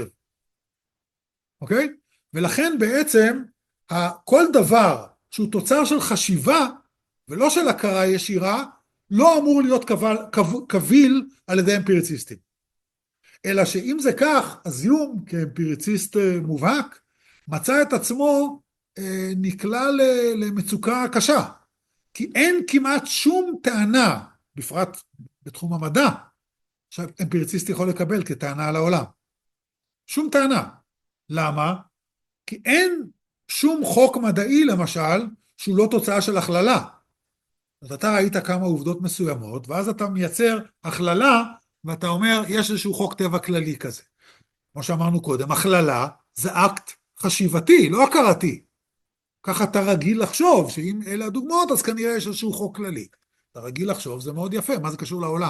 [SPEAKER 1] אוקיי? ולכן בעצם כל דבר שהוא תוצר של חשיבה ולא של הכרה ישירה, לא אמור להיות קביל על ידי אמפיריציסטים. אלא שאם זה כך, אז יום כאמפיריציסט מובהק, מצא את עצמו נקלע למצוקה קשה. כי אין כמעט שום טענה, בפרט בתחום המדע, שאמפיריציסט יכול לקבל כטענה על העולם. שום טענה. למה? כי אין שום חוק מדעי, למשל, שהוא לא תוצאה של הכללה. אז אתה ראית כמה עובדות מסוימות, ואז אתה מייצר הכללה, ואתה אומר, יש איזשהו חוק טבע כללי כזה. כמו שאמרנו קודם, הכללה זה אקט חשיבתי, לא הכרתי. ככה אתה רגיל לחשוב, שאם אלה הדוגמאות, אז כנראה יש איזשהו חוק כללי. אתה רגיל לחשוב, זה מאוד יפה, מה זה קשור לעולם?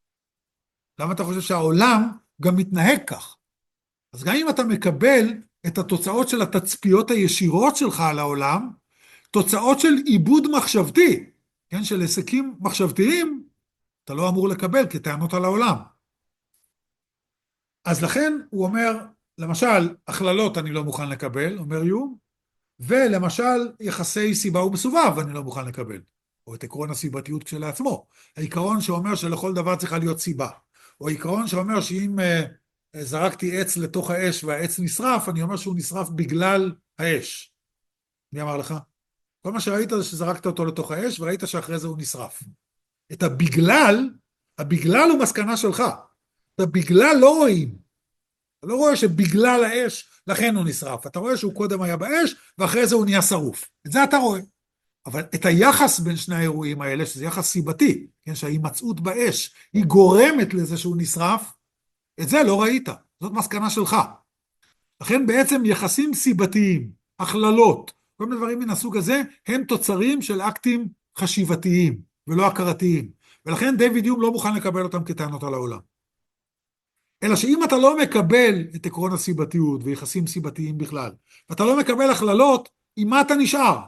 [SPEAKER 1] למה אתה חושב שהעולם גם מתנהג כך? אז גם אם אתה מקבל את התוצאות של התצפיות הישירות שלך על העולם, תוצאות של עיבוד מחשבתי, כן, של עסקים מחשבתיים, אתה לא אמור לקבל כטענות על העולם. אז לכן הוא אומר, למשל, הכללות אני לא מוכן לקבל, אומר יום, ולמשל, יחסי סיבה ומסובב אני לא מוכן לקבל, או את עקרון הסיבתיות כשלעצמו. העיקרון שאומר שלכל דבר צריכה להיות סיבה, או העיקרון שאומר שאם זרקתי עץ לתוך האש והעץ נשרף, אני אומר שהוא נשרף בגלל האש. מי אמר לך? כל מה שראית זה שזרקת אותו לתוך האש וראית שאחרי זה הוא נשרף. את הבגלל הוא מסקנה שלך. את הבגלל לא רואים. אתה לא רואה שבגלל האש לכן הוא נשרף. אתה רואה שהוא קודם היה באש ואחרי זה הוא נהיה שרוף. את זה אתה רואה. אבל את היחס בין שני האירועים האלה, שזה יחס סיבתי, כן, שההימצאות באש היא גורמת לזה שהוא נשרף, את זה לא ראית, זאת מסקנה שלך. לכן בעצם יחסים סיבתיים, הכללות, כל מיני דברים מן הסוג הזה, הם תוצרים של אקטים חשיבתיים ולא הכרתיים. ולכן דיוויד יום לא מוכן לקבל אותם כטענות על העולם. אלא שאם אתה לא מקבל את עקרון הסיבתיות ויחסים סיבתיים בכלל, ואתה לא מקבל הכללות, עם מה אתה נשאר?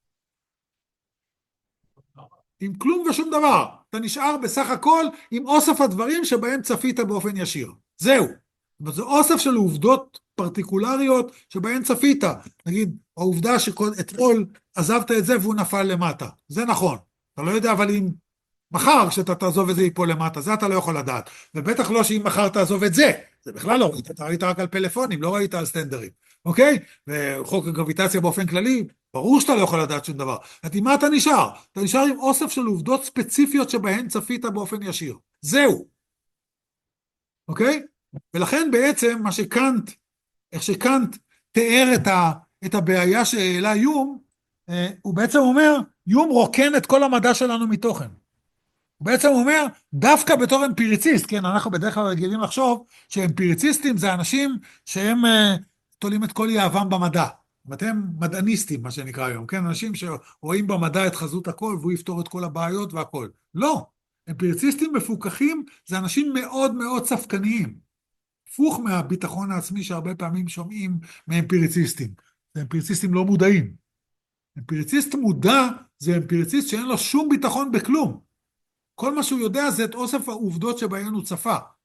[SPEAKER 1] עם כלום ושום דבר. אתה נשאר בסך הכל עם אוסף הדברים שבהם צפית באופן ישיר. זהו. זה אוסף של עובדות פרטיקולריות שבהן צפית. נגיד, העובדה שאתמול עזבת את זה והוא נפל למטה. זה נכון. אתה לא יודע, אבל אם מחר כשאתה תעזוב את זה ייפול למטה, זה אתה לא יכול לדעת. ובטח לא שאם מחר תעזוב את זה. זה בכלל לא ראית. אתה ראית רק על פלאפונים, לא ראית על סטנדרים. אוקיי? וחוק הגרביטציה באופן כללי, ברור שאתה לא יכול לדעת שום דבר. אז עם מה אתה נשאר? אתה נשאר עם אוסף של עובדות ספציפיות שבהן צפית באופן ישיר. זהו. אוקיי? ולכן בעצם מה שקאנט, איך שקאנט תיאר את הבעיה שהעלה יום, הוא בעצם אומר, יום רוקן את כל המדע שלנו מתוכן. הוא בעצם אומר, דווקא בתור אמפיריציסט, כן, אנחנו בדרך כלל רגילים לחשוב שאמפיריציסטים זה אנשים שהם תולים את כל יהבם במדע. אתם מדעניסטים, מה שנקרא היום, כן? אנשים שרואים במדע את חזות הכל, והוא יפתור את כל הבעיות והכל. לא. אמפיריציסטים מפוקחים זה אנשים מאוד מאוד ספקניים. הפוך מהביטחון העצמי שהרבה פעמים שומעים מאמפיריציסטים. זה אמפיריציסטים לא מודעים. אמפיריציסט מודע זה אמפיריציסט שאין לו שום ביטחון בכלום. כל מה שהוא יודע זה את אוסף העובדות שבהן הוא צפה.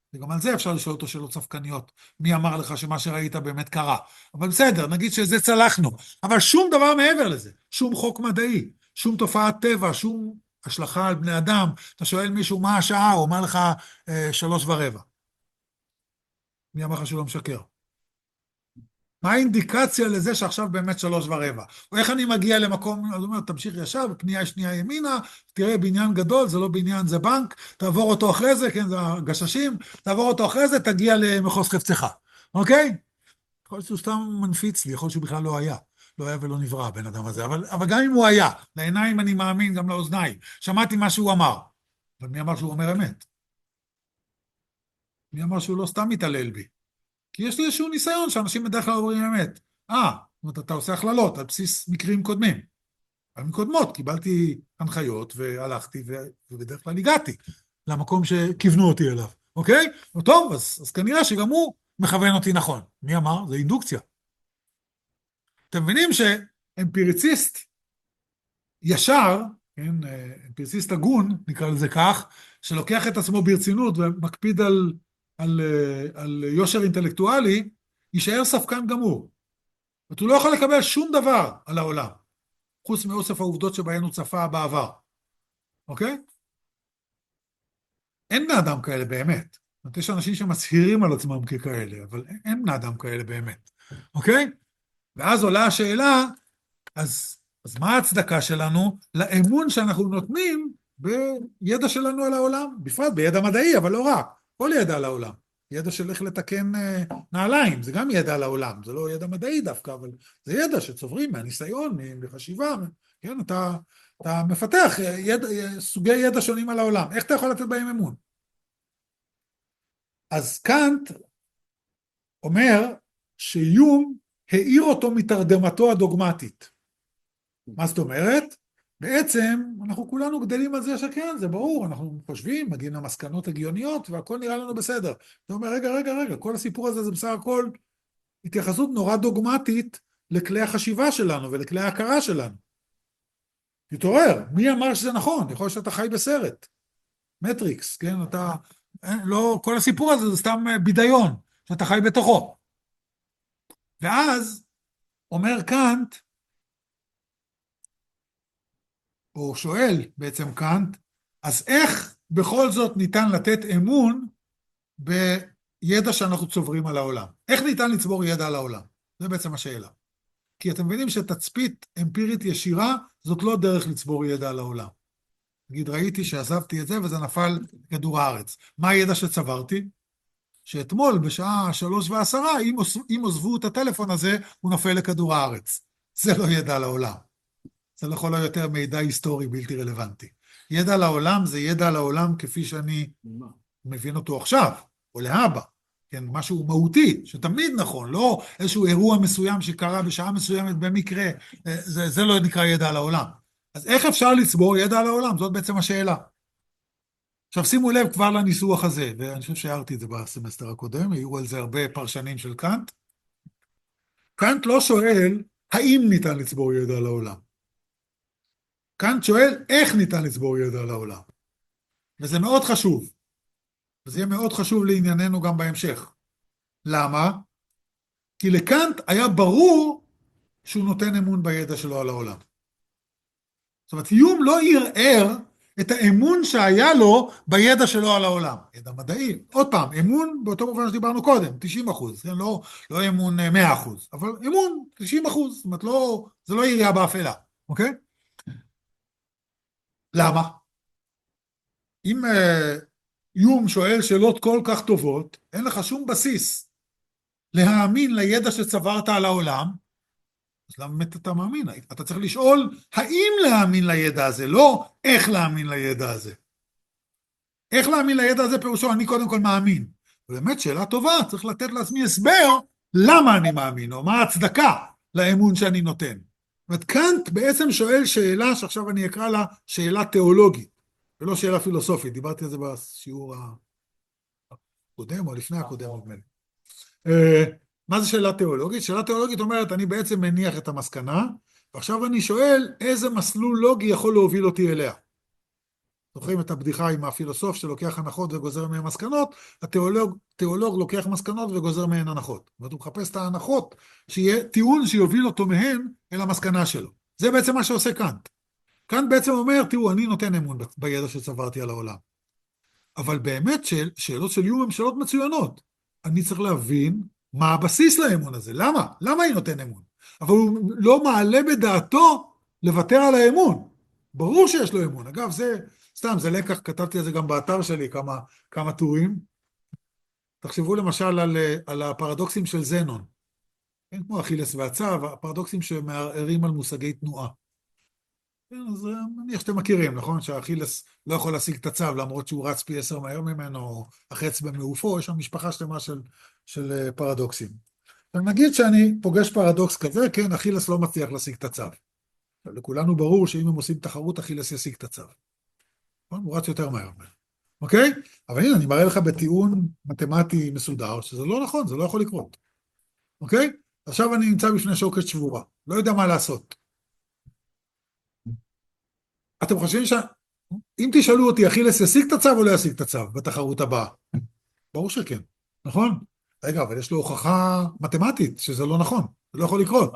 [SPEAKER 1] וגם על זה אפשר לשאול אותו שאלות ספקניות. מי אמר לך שמה שראית באמת קרה? אבל בסדר, נגיד שזה צלחנו. אבל שום דבר מעבר לזה. שום חוק מדעי, שום תופעת טבע, שום השלכה על בני אדם. אתה שואל מישהו מה השעה, הוא אומר לך 3:15. מי אמר לך שהוא לא משקר? מה האינדיקציה לזה שעכשיו באמת 3:15? או איך אני מגיע למקום, אז הוא אומר, תמשיך ישר, בפנייה שנייה ימינה, תראה בניין גדול, זה לא בניין, זה בנק, תעבור אותו אחרי זה, כן, זה הגששים, תעבור אותו אחרי זה, תגיע למחוז חפצך, אוקיי? יכול להיות שהוא סתם מנפיץ לי, יכול להיות שהוא בכלל לא היה. לא היה ולא נברא הבן אדם הזה, אבל גם אם הוא היה, לעיניים אני מאמין, גם לאוזניים, שמעתי מה שהוא אמר. אבל מי אמר שהוא אומר אמת? מי אמר שהוא לא סתם מתעלל בי? כי יש לי איזשהו ניסיון שאנשים בדרך כלל אומרים אמת. זאת אומרת, אתה עושה הכללות על בסיס מקרים קודמים. פעמים קודמות קיבלתי הנחיות והלכתי ובדרך כלל הגעתי למקום שכיוונו אותי אליו. אוקיי? טוב, אז כנראה שגם הוא מכוון אותי נכון. מי אמר? זה אינדוקציה. אתם מבינים שאמפיריציסט ישר, כן, אמפיריציסט הגון, נקרא לזה כך, שלוקח את עצמו ברצינות ומקפיד על יושר אינטלקטואלי, יישאר ספקן גמור. הוא לא יכול לקבל שום דבר על העולם, חוץ מאוסף העובדות שבהן הוא צפה בעבר. אוקיי? אין בני אדם כאלה באמת. יש אנשים שמצהירים על עצמם ככאלה, אבל אין בני אדם כאלה באמת. אוקיי? ואז עולה השאלה, אז מה ההצדקה שלנו לאמון שאנחנו נותנים בידע שלנו על העולם? בפרט בידע מדעי, אבל לא רק. כל ידע על העולם. ידע של איך לתקן נעליים, זה גם ידע על העולם. זה לא ידע מדעי דווקא, אבל זה ידע שצוברים מהניסיון, מחשיבה. כן, אתה מפתח סוגי ידע שונים על העולם. איך אתה יכול לתת בהם אמון? אז קאנט אומר שיום העיר אותו מתרדמתו הדוגמטית. מה זאת אומרת? בעצם אנחנו כולנו גדלים על זה שכן, זה ברור, אנחנו חושבים, מגיעים למסקנות הגיוניות והכל נראה לנו בסדר. אתה אומר, רגע, כל הסיפור הזה זה בסך הכל התייחסות נורא דוגמטית לכלי החשיבה שלנו ולכלי ההכרה שלנו. תתעורר, מי אמר שזה נכון? יכול להיות שאתה חי בסרט. מטריקס, כן? לא, כל הסיפור הזה זה סתם בידיון, שאתה חי בתוכו. ואז אומר קאנט, או שואל בעצם קאנט, אז איך בכל זאת ניתן לתת אמון בידע שאנחנו צוברים על העולם? איך ניתן לצבור ידע על העולם? זה בעצם השאלה. כי אתם מבינים שתצפית אמפירית ישירה, זאת לא דרך לצבור ידע על העולם. נגיד, ראיתי שעזבתי את זה וזה נפל כדור הארץ. מה הידע שצברתי? שאתמול בשעה 3:10, אם עוזבו את הטלפון הזה, הוא נופל לכדור הארץ. זה לא ידע על העולם. זה לכל היותר מידע היסטורי בלתי רלוונטי. ידע על העולם זה ידע על העולם כפי שאני מבין אותו עכשיו, או להבא. כן, משהו מהותי, שתמיד נכון, לא איזשהו אירוע מסוים שקרה בשעה מסוימת במקרה, זה לא נקרא ידע על העולם. אז איך אפשר לצבור ידע על העולם? זאת בעצם השאלה. עכשיו שימו לב כבר לניסוח הזה, ואני חושב שהערתי את זה בסמסטר הקודם, היו על זה הרבה פרשנים של קאנט. קאנט לא שואל האם ניתן לצבור ידע על העולם. קאנט שואל איך ניתן לצבור ידע על העולם. וזה מאוד חשוב. וזה יהיה מאוד חשוב לענייננו גם בהמשך. למה? כי לקאנט היה ברור שהוא נותן אמון בידע שלו על העולם. זאת אומרת, יום לא ערער את האמון שהיה לו בידע שלו על העולם. ידע מדעי. עוד פעם, אמון באותו מובן שדיברנו קודם, 90%. כן? לא אמון 100%, אבל אמון 90%. זאת אומרת, זה לא יריעה באפלה. אוקיי? למה? אם יום שואל שאלות כל כך טובות, אין לך שום בסיס להאמין לידע שצברת על העולם, אז למה באמת אתה מאמין? אתה צריך לשאול האם להאמין לידע הזה, לא איך להאמין לידע הזה. איך להאמין לידע הזה פירושו אני קודם כל מאמין. באמת שאלה טובה, צריך לתת לעצמי הסבר למה אני מאמין, או מה ההצדקה לאמון שאני נותן. זאת אומרת, קאנט בעצם שואל שאלה שעכשיו אני אקרא לה שאלה תיאולוגית, ולא שאלה פילוסופית, דיברתי על זה בשיעור הקודם או לפני הקודם. מה זה שאלה תיאולוגית? שאלה תיאולוגית אומרת, אני בעצם מניח את המסקנה, ועכשיו אני שואל איזה מסלול לוגי יכול להוביל אותי אליה. זאת זוכרים את הבדיחה עם הפילוסוף שלוקח הנחות וגוזר מהן מסקנות, התיאולוג לוקח מסקנות וגוזר מהן הנחות. זאת אומרת, הוא מחפש את ההנחות, שיהיה טיעון שיוביל אותו מהן אל המסקנה שלו. זה בעצם מה שעושה קאנט. קאנט בעצם אומר, תראו, אני נותן אמון בידע שצברתי על העולם. אבל באמת שאלות של איום הן שאלות מצוינות. אני צריך להבין מה הבסיס לאמון הזה. למה? למה היא נותן אמון? אבל הוא לא מעלה בדעתו לוותר על האמון. ברור שיש לו אמון. אגב, זה לקח, כתבתי על זה גם באתר שלי כמה טורים. תחשבו למשל על הפרדוקסים של זנון. כן, כמו אכילס והצב, הפרדוקסים שמערערים על מושגי תנועה. כן, אז אני שאתם מכירים, נכון? שהאכילס לא יכול להשיג את הצו, למרות שהוא רץ פי 10 מהר ממנו, או החץ במעופו, יש שם משפחה שלמה של פרדוקסים. נגיד שאני פוגש פרדוקס כזה, כן, אכילס לא מצליח להשיג את הצו. לכולנו ברור שאם הם עושים תחרות, אכילס ישיג את הצו. הוא רץ יותר מהר. אוקיי? אבל הנה, אני מראה לך בטיעון מתמטי מסודר, שזה לא נכון, זה לא יכול לקרות. אוקיי? עכשיו אני נמצא בפני שוקת שבורה, לא יודע מה לעשות. אתם חושבים אם תשאלו אותי, אכילס ישיג את הצו או לא ישיג את הצו בתחרות הבאה? ברור שכן, נכון? רגע, אבל יש לו הוכחה מתמטית שזה לא נכון, זה לא יכול לקרות.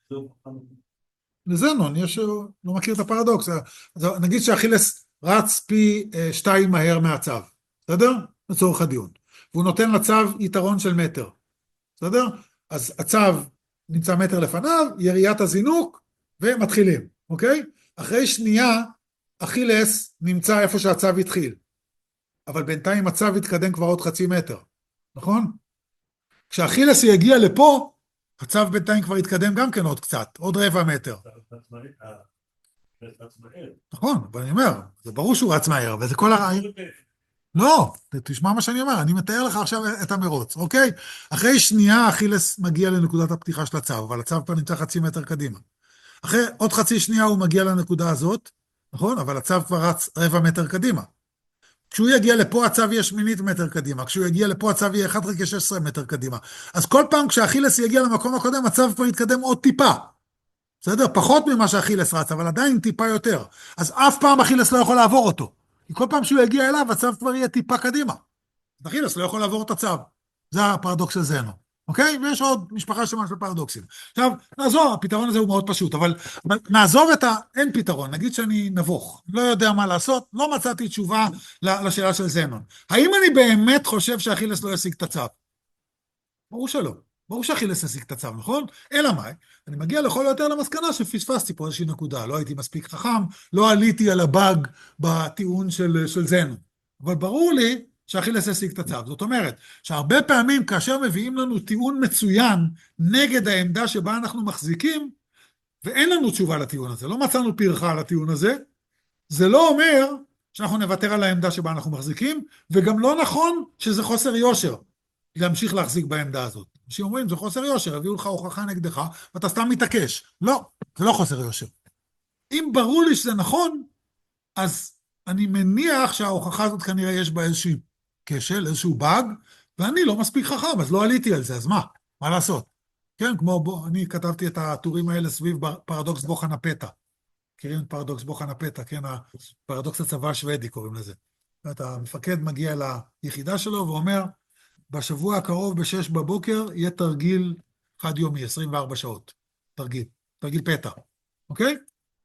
[SPEAKER 1] לזנון, לא מכיר את הפרדוקס. נגיד שאכילס רץ פי 2 מהר מהצו, בסדר? לצורך הדיון. והוא נותן לצו יתרון של מטר, בסדר? אז הצו נמצא מטר לפניו, יריית הזינוק, ומתחילים, אוקיי? אחרי שנייה, אכילס נמצא איפה שהצו התחיל. אבל בינתיים הצו התקדם כבר עוד חצי מטר, נכון? כשאכילס יגיע לפה, הצו בינתיים כבר התקדם גם כן עוד קצת, עוד רבע מטר. נכון, אבל אני אומר, זה ברור שהוא רץ מהר, וזה כל הרעיון. לא, תשמע מה שאני אומר, אני מתאר לך עכשיו את המרוץ, אוקיי? אחרי שנייה אכילס מגיע לנקודת הפתיחה של הצו, אבל הצו כבר נמצא חצי מטר קדימה. אחרי עוד חצי שנייה הוא מגיע לנקודה הזאת, נכון? אבל הצו כבר רץ רבע מטר קדימה. כשהוא יגיע לפה הצו יהיה 8 מטר קדימה, כשהוא יגיע לפה הצו יהיה 1/16 מטר קדימה. אז כל פעם כשאכילס יגיע למקום הקודם, הצו כבר יתקדם עוד טיפה. בסדר? פחות ממה שאכילס רץ, אבל עדיין טיפה יותר. אז אף פעם אכילס לא יכול לעבור אותו. כי כל פעם שהוא יגיע אליו, הצו כבר יהיה טיפה קדימה. אכילס לא יכול לעבור את הצו. זה הפרדוקס של זנו. אוקיי? ויש עוד משפחה שלמה של פרדוקסים. עכשיו, נעזוב, הפתרון הזה הוא מאוד פשוט, אבל נעזוב אין פתרון, נגיד שאני נבוך, לא יודע מה לעשות, לא מצאתי תשובה לשאלה של זנון. האם אני באמת חושב שאכילס לא ישיג את הצו? ברור שלא. ברור שאכילס ישיג את הצו, נכון? אלא מה? אני מגיע לכל יותר למסקנה שפספסתי פה איזושהי נקודה, לא הייתי מספיק חכם, לא עליתי על הבאג בטיעון של זנון. אבל ברור לי שאכילס ישיג את הצו. זאת אומרת, שהרבה פעמים כאשר מביאים לנו טיעון מצוין נגד העמדה שבה אנחנו מחזיקים, ואין לנו תשובה לטיעון הזה, לא מצאנו פרחה על הטיעון הזה, זה לא אומר שאנחנו נוותר על העמדה שבה אנחנו מחזיקים, וגם לא נכון שזה חוסר יושר להמשיך להחזיק בעמדה הזאת. שאומרים, זה חוסר יושר, הביאו לך הוכחה נגדך, ואתה סתם מתעקש. לא, זה לא חוסר יושר. אם ברור לי שזה נכון, אז אני מניח שההוכחה הזאת כנראה יש בה איזשהו כשל, איזשהו באג, ואני לא מספיק חכם, אז לא עליתי על זה, אז מה? מה לעשות? כן, כמו אני כתבתי את הטורים האלה סביב פרדוקס בוחן הפתע. מכירים את פרדוקס בוחן הפתע, כן, פרדוקס הצבא השוודי קוראים לזה. זאת אומרת, המפקד מגיע ליחידה שלו ואומר, בשבוע הקרוב ב-6 בבוקר יהיה תרגיל חד יומי, 24 שעות. תרגיל פתע, אוקיי?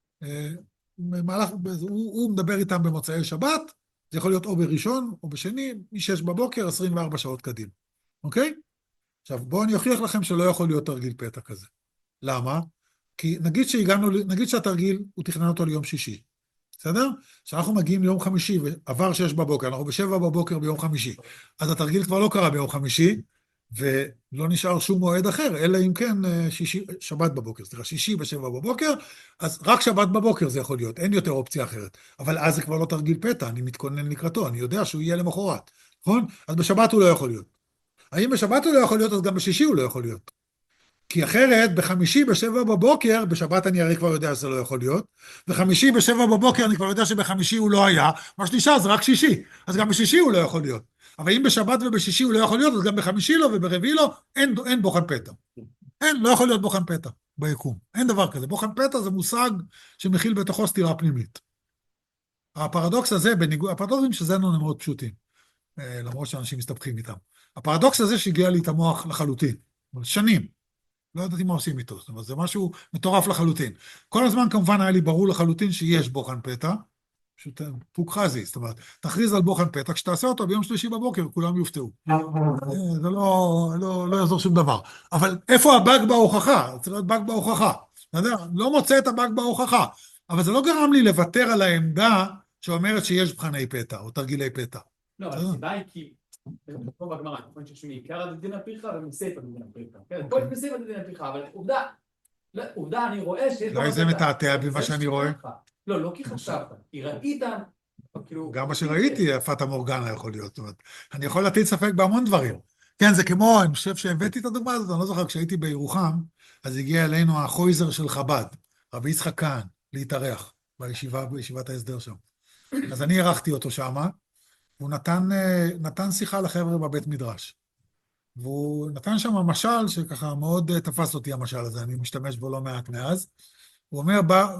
[SPEAKER 1] הוא מדבר איתם במוצאי שבת, זה יכול להיות או בראשון או בשני, מ-6 בבוקר, 24 שעות קדימה, אוקיי? עכשיו, בואו אני אוכיח לכם שלא יכול להיות תרגיל פתע כזה. למה? כי נגיד שהתרגיל, הוא תכנן אותו ליום שישי, בסדר? כשאנחנו מגיעים ליום חמישי, ועבר 6 בבוקר, אנחנו ב7 בבוקר ביום חמישי, אז התרגיל כבר לא קרה ביום חמישי, ולא נשאר שום מועד אחר, אלא אם כן שבת בבוקר, סליחה, שישי ב7 בבוקר, אז רק שבת בבוקר זה יכול להיות, אין יותר אופציה אחרת. אבל אז זה כבר לא תרגיל פתע, אני מתכונן לקראתו, אני יודע שהוא יהיה למחרת, נכון? אז בשבת הוא לא יכול להיות. האם בשבת הוא לא יכול להיות, אז גם בשישי הוא לא יכול להיות. כי אחרת, בחמישי ב7 בבוקר, בשבת אני הרי כבר יודע שזה לא יכול להיות, בחמישי ב7 בבוקר אני כבר יודע שבחמישי הוא לא היה, מה שנשאר זה רק שישי, אז גם בשישי הוא לא יכול להיות. אבל אם בשבת ובשישי הוא לא יכול להיות, אז גם בחמישי לא וברביעי לא, אין בוחן פתע. לא יכול להיות בוחן פתע ביקום. אין דבר כזה. בוחן פתע זה מושג שמכיל בתוכו סתירה פנימית. הפרדוקס הזה, הפרדוקסים של זנון הם מאוד פשוטים, למרות שאנשים מסתבכים איתם. הפרדוקס הזה שהגיע לי את המוח לחלוטין, שנים, לא ידעתי מה עושים איתו, זאת אומרת, זה משהו מטורף לחלוטין. כל הזמן כמובן היה לי ברור לחלוטין שיש בוחן פתע, פשוט פוק חזי, זאת אומרת, תכריז על בוחן פתע, כשתעשה אותו ביום שלישי בבוקר, כולם יופתעו. זה לא יעזור שום דבר. אבל איפה הבאג בהוכחה? צריך להיות באג בהוכחה. אתה יודע, לא מוצא את הבאג בהוכחה. אבל זה לא גרם לי לוותר על העמדה שאומרת שיש מבחני פתע, או תרגילי פתע.
[SPEAKER 3] לא, אבל הסיבה היא כי, פה בגמרא, נכון שיש מעיקר דין הפיכה ומסייפא דין הפיכה. כן, כל מסייפא דין הפיכה, אבל עובדה, אני רואה שיש...
[SPEAKER 1] אולי זה מתעתע במה שאני רואה?
[SPEAKER 3] לא כי חשבת, כי ראית, כאילו...
[SPEAKER 1] גם מה שראיתי, פטה מורגנה יכול להיות. זאת אומרת, אני יכול להטיל ספק בהמון דברים. כן, זה כמו, אני חושב שהבאתי את הדוגמה הזאת, אני לא זוכר, כשהייתי בירוחם, אז הגיע אלינו החויזר של חב"ד, רבי יצחק כהן, להתארח בישיבת ההסדר שם. אז אני ערכתי אותו שם, הוא נתן שיחה לחבר'ה בבית מדרש. והוא נתן שם משל שככה מאוד תפס אותי המשל הזה, אני משתמש בו לא מעט מאז. הוא אומר,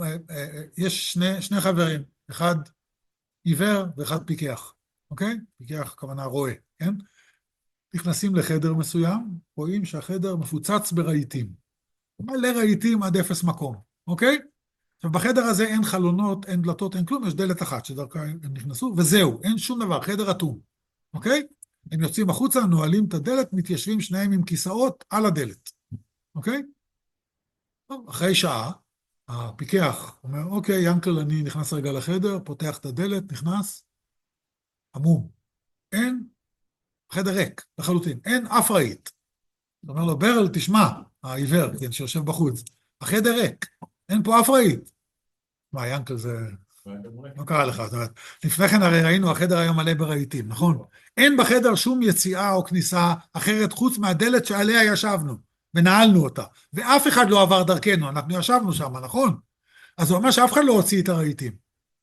[SPEAKER 1] יש שני חברים, אחד עיוור ואחד פיקח, אוקיי? פיקח, הכוונה רואה, כן? נכנסים לחדר מסוים, רואים שהחדר מפוצץ ברהיטים. מלא רהיטים עד אפס מקום, אוקיי? עכשיו, בחדר הזה אין חלונות, אין דלתות, אין כלום, יש דלת אחת שדרכה הם נכנסו, וזהו, אין שום דבר, חדר אטום, אוקיי? הם יוצאים החוצה, נועלים את הדלת, מתיישבים שניהם עם כיסאות על הדלת, אוקיי? טוב, אחרי שעה, הפיקח אומר, אוקיי, ינקל, אני נכנס רגע לחדר, פותח את הדלת, נכנס, עמום. אין, חדר ריק, לחלוטין, אין אף רהיט. הוא אומר לו, ברל, תשמע, העיוור, כן, שיושב בחוץ, החדר ריק, אין פה אף רהיט. מה, ינקל, זה... לא קרה לך, זאת אומרת, לפני כן הרי ראינו, החדר היה מלא ברהיטים, נכון? אין בחדר שום יציאה או כניסה אחרת חוץ מהדלת שעליה ישבנו, ונעלנו אותה, ואף אחד לא עבר דרכנו, אנחנו ישבנו שם, נכון? אז הוא אומר שאף אחד לא הוציא את הרהיטים.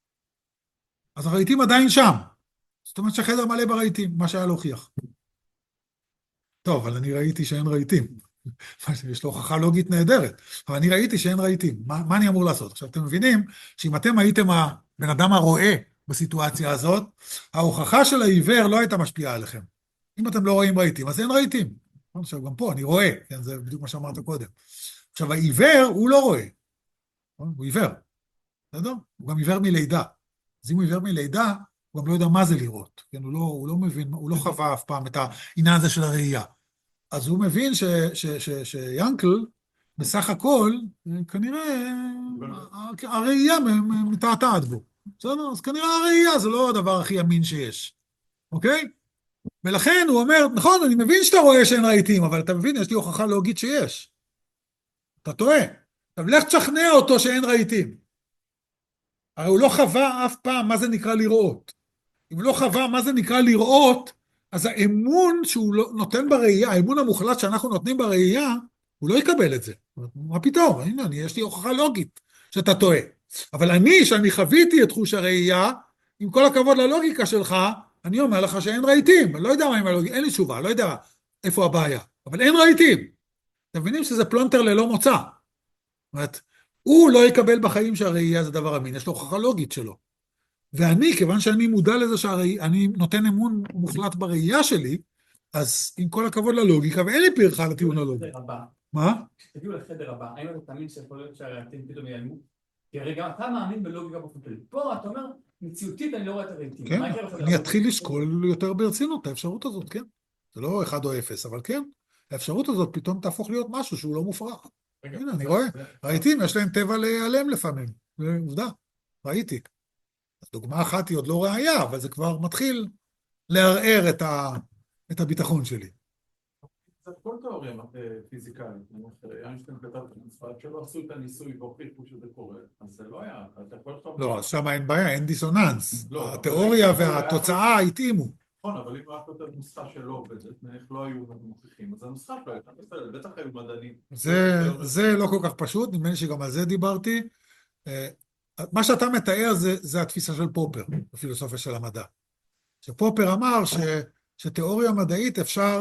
[SPEAKER 1] אז הרהיטים עדיין שם. זאת אומרת שהחדר מלא ברהיטים, מה שהיה להוכיח. טוב, אבל אני ראיתי שאין רהיטים. יש לו הוכחה לוגית נהדרת, אבל אני ראיתי שאין רהיטים. מה אני אמור לעשות? עכשיו, אתם מבינים שאם אתם הייתם הבן אדם הרואה בסיטואציה הזאת, ההוכחה של העיוור לא הייתה משפיעה עליכם. אם אתם לא רואים רהיטים, אז אין רהיטים. עכשיו, גם פה אני רואה, כן, זה בדיוק מה שאמרת קודם. עכשיו, העיוור הוא לא רואה. הוא עיוור. בסדר? הוא גם עיוור מלידה. אז אם הוא עיוור מלידה, הוא גם לא יודע מה זה לראות. כן? הוא לא מבין, הוא לא חווה אף פעם את העניין הזה של הראייה. אז הוא מבין שיאנקל, בסך הכל, כנראה הראייה מתעתעת בו. בסדר? אז כנראה הראייה זה לא הדבר הכי אמין שיש. אוקיי? ולכן הוא אומר, נכון, אני מבין שאתה רואה שאין רהיטים, אבל אתה מבין, יש לי הוכחה לוגית שיש. אתה טועה. עכשיו, לך תשכנע אותו שאין רהיטים. הרי הוא לא חווה אף פעם מה זה נקרא לראות. אם הוא לא חווה מה זה נקרא לראות, אז האמון שהוא נותן בראייה, האמון המוחלט שאנחנו נותנים בראייה, הוא לא יקבל את זה. מה פתאום? הנה, יש לי הוכחה לוגית שאתה טועה. אבל שאני חוויתי את חוש הראייה, עם כל הכבוד ללוגיקה שלך, אני אומר לך שאין רהיטים. אני לא יודע מה עם הלוגיקה, אין לי תשובה, לא יודע איפה הבעיה. אבל אין רהיטים. אתם מבינים שזה פלונטר ללא מוצא. זאת אומרת, הוא לא יקבל בחיים שהראייה זה דבר אמין, יש לו הוכחה לוגית שלו. ואני, כיוון שאני מודע לזה שאני נותן אמון מוחלט בראייה שלי, אז עם כל הכבוד ללוגיקה, ואין לי פרחה לטיעון הלוגי. מה?
[SPEAKER 3] כשתגיעו לחדר הבא, האם אתה תאמין שיכול להיות שהרהיטים פתאום ייעלמו? כי הרי גם אתה מאמין בלוגיקה באופן כללי. פה אתה אומר, מציאותית אני לא רואה את הרהיטים.
[SPEAKER 1] כן, אני אתחיל לשקול יותר ברצינות, האפשרות הזאת, כן. זה לא 1 או 0, אבל כן, האפשרות הזאת פתאום תהפוך להיות משהו שהוא לא מופרך. הנה, אני רואה, רהיטים, יש להם טבע להיעלם לפעמים. זה עובדה, ראיתי. אז דוגמה אחת היא עוד לא ראייה, אבל זה כבר מתחיל לערער את הביטחון שלי.
[SPEAKER 2] זה כל תיאוריה פיזיקלית. איינשטיין כתב את המשפט שלא עשו את הניסוי והוכיחו שזה קורה, אז זה לא היה.
[SPEAKER 1] לא, אז שם אין בעיה, אין דיסוננס. התיאוריה והתוצאה התאימו.
[SPEAKER 2] נכון, אבל אם רק יותר נוסחה שלא עובדת, איך לא היו מוכיחים, אז הנוסחה לא הייתה בסדר, בטח היו מדענים.
[SPEAKER 1] זה לא כל כך פשוט, נדמה לי שגם על זה דיברתי. מה שאתה מתאר זה התפיסה של פופר, בפילוסופיה של המדע. שפופר אמר שתיאוריה מדעית אפשר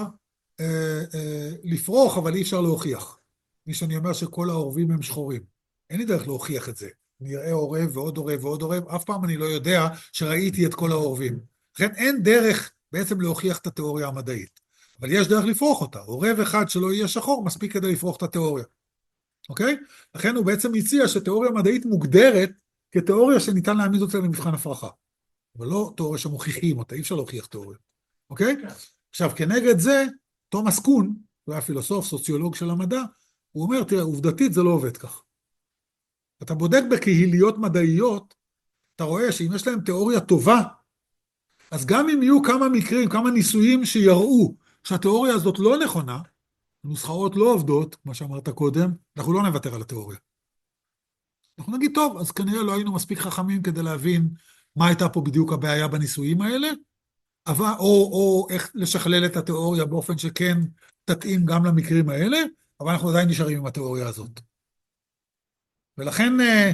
[SPEAKER 1] לפרוח, אבל אי אפשר להוכיח. מי שאני אומר שכל העורבים הם שחורים. אין לי דרך להוכיח את זה. אני אראה עורב ועוד עורב ועוד עורב, אף פעם אני לא יודע שראיתי את כל העורבים. לכן אין דרך בעצם להוכיח את התיאוריה המדעית. אבל יש דרך לפרוח אותה. עורב אחד שלא יהיה שחור מספיק כדי לפרוח את התיאוריה. אוקיי? לכן הוא בעצם הציע שתיאוריה מדעית מוגדרת כתיאוריה שניתן להעמיד אותה למבחן הפרחה. אבל לא תיאוריה שמוכיחים אותה, אי אפשר להוכיח תיאוריה. אוקיי? עכשיו, כנגד זה, תומאס קון, הוא היה פילוסוף, סוציולוג של המדע, הוא אומר, תראה, עובדתית זה לא עובד כך. אתה בודק בקהיליות מדעיות, אתה רואה שאם יש להם תיאוריה טובה, אז גם אם יהיו כמה מקרים, כמה ניסויים שיראו שהתיאוריה הזאת לא נכונה, הנוסחאות לא עובדות, כמו שאמרת קודם, אנחנו לא נוותר על התיאוריה. אנחנו נגיד, טוב, אז כנראה לא היינו מספיק חכמים כדי להבין מה הייתה פה בדיוק הבעיה בניסויים האלה, או איך לשכלל את התיאוריה באופן שכן תתאים גם למקרים האלה, אבל אנחנו עדיין נשארים עם התיאוריה הזאת. ולכן,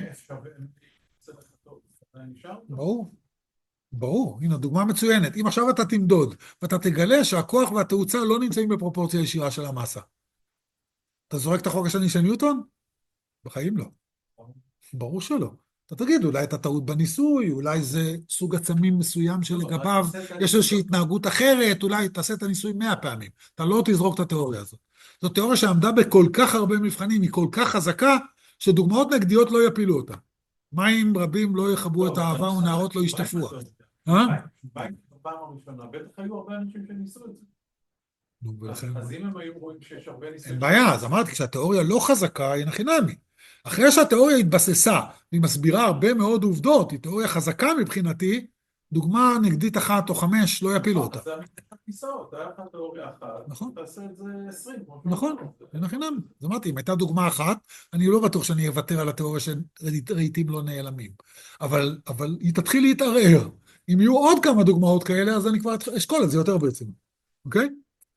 [SPEAKER 1] ברור, ברור, הנה דוגמה מצוינת. אם עכשיו אתה תמדוד, ואתה תגלה שהכוח והתאוצה לא נמצאים בפרופורציה ישירה של המסה. אתה זורק את החוק השני של ניוטון? בחיים לא. ברור שלא. אתה תגיד, אולי אתה טעות בניסוי, אולי זה סוג עצמים מסוים שלגביו יש איזושהי התנהגות אחרת, אולי תעשה את הניסוי 100 פעמים. אתה לא תזרוק את התיאוריה הזאת. זו תיאוריה שעמדה בכל כך הרבה מבחנים, היא כל כך חזקה, שדוגמאות נגדיות לא יפילו אותה. מים רבים לא יכבו את האהבה ונערות לא ישטפוה.
[SPEAKER 2] בפעם הראשונה, בטח היו הרבה אנשים שניסו את זה. אז אם הם היו רואים שיש הרבה ניסויים...
[SPEAKER 1] אין בעיה, אז אמרתי, כשהתיאוריה לא חזקה, היא חינמי. אחרי שהתיאוריה התבססה, והיא מסבירה הרבה מאוד עובדות, היא תיאוריה חזקה מבחינתי, דוגמה נגדית 1 או 5 לא יפילו אותה.
[SPEAKER 2] אז זה הכיסאות, היה לך תיאוריה אחת,
[SPEAKER 1] נכון.
[SPEAKER 2] תעשה את זה 20.
[SPEAKER 1] נכון, אין חינמי. אז אמרתי, אם הייתה דוגמה אחת, אני לא בטוח שאני אוותר על התיאוריה שרהיטים לא נעלמים. אבל היא תתחיל להתערער. אם יהיו עוד כמה דוגמאות כאלה, אז אני כבר אשקול את זה יותר בעצם. אוקיי?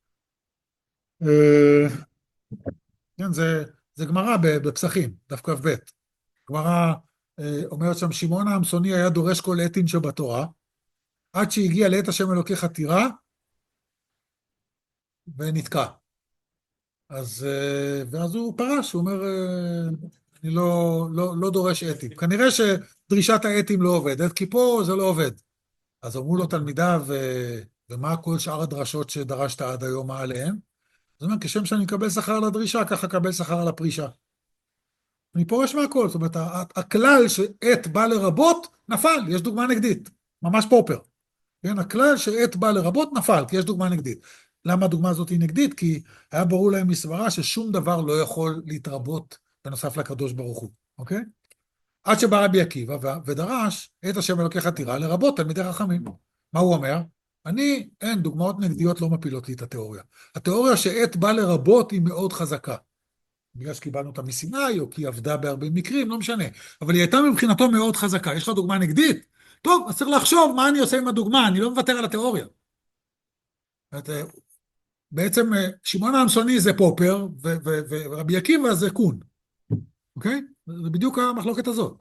[SPEAKER 1] כן, זה גמרא בפסחים, דף כ"ב. גמרא אומרת שם, שמעון העמסוני היה דורש כל עתין שבתורה, עד שהגיע לעת השם אלוקי חתירה, ונתקע. ואז הוא פרש, הוא אומר, אני לא דורש עתים. כנראה שדרישת העתים לא עובדת, כי פה זה לא עובד. אז אמרו לו תלמידיו, ומה כל שאר הדרשות שדרשת עד היום, מה עליהן? זאת אומרת, כשם שאני מקבל שכר על הדרישה, ככה קבל שכר על הפרישה. אני פורש מהכל, זאת אומרת, הכלל שעת בא לרבות, נפל, יש דוגמה נגדית, ממש פופר. כן, הכלל שעת בא לרבות, נפל, כי יש דוגמה נגדית. למה הדוגמה הזאת היא נגדית? כי היה ברור להם מסברה ששום דבר לא יכול להתרבות בנוסף לקדוש ברוך הוא, אוקיי? עד שבא רבי עקיבא ודרש את השם אלוקי חתירה לרבות תלמידי חכמים. מה הוא אומר? אין, דוגמאות נגדיות לא מפילות לי את התיאוריה. התיאוריה שעת בא לרבות היא מאוד חזקה. בגלל שקיבלנו אותה מסיני, או כי היא עבדה בהרבה מקרים, לא משנה. אבל היא הייתה מבחינתו מאוד חזקה. יש לך דוגמה נגדית? טוב, אז צריך לחשוב מה אני עושה עם הדוגמה, אני לא מוותר על התיאוריה. בעצם שמעון העמסוני זה פופר, ורבי עקיבא זה קון. אוקיי? זה בדיוק המחלוקת הזאת.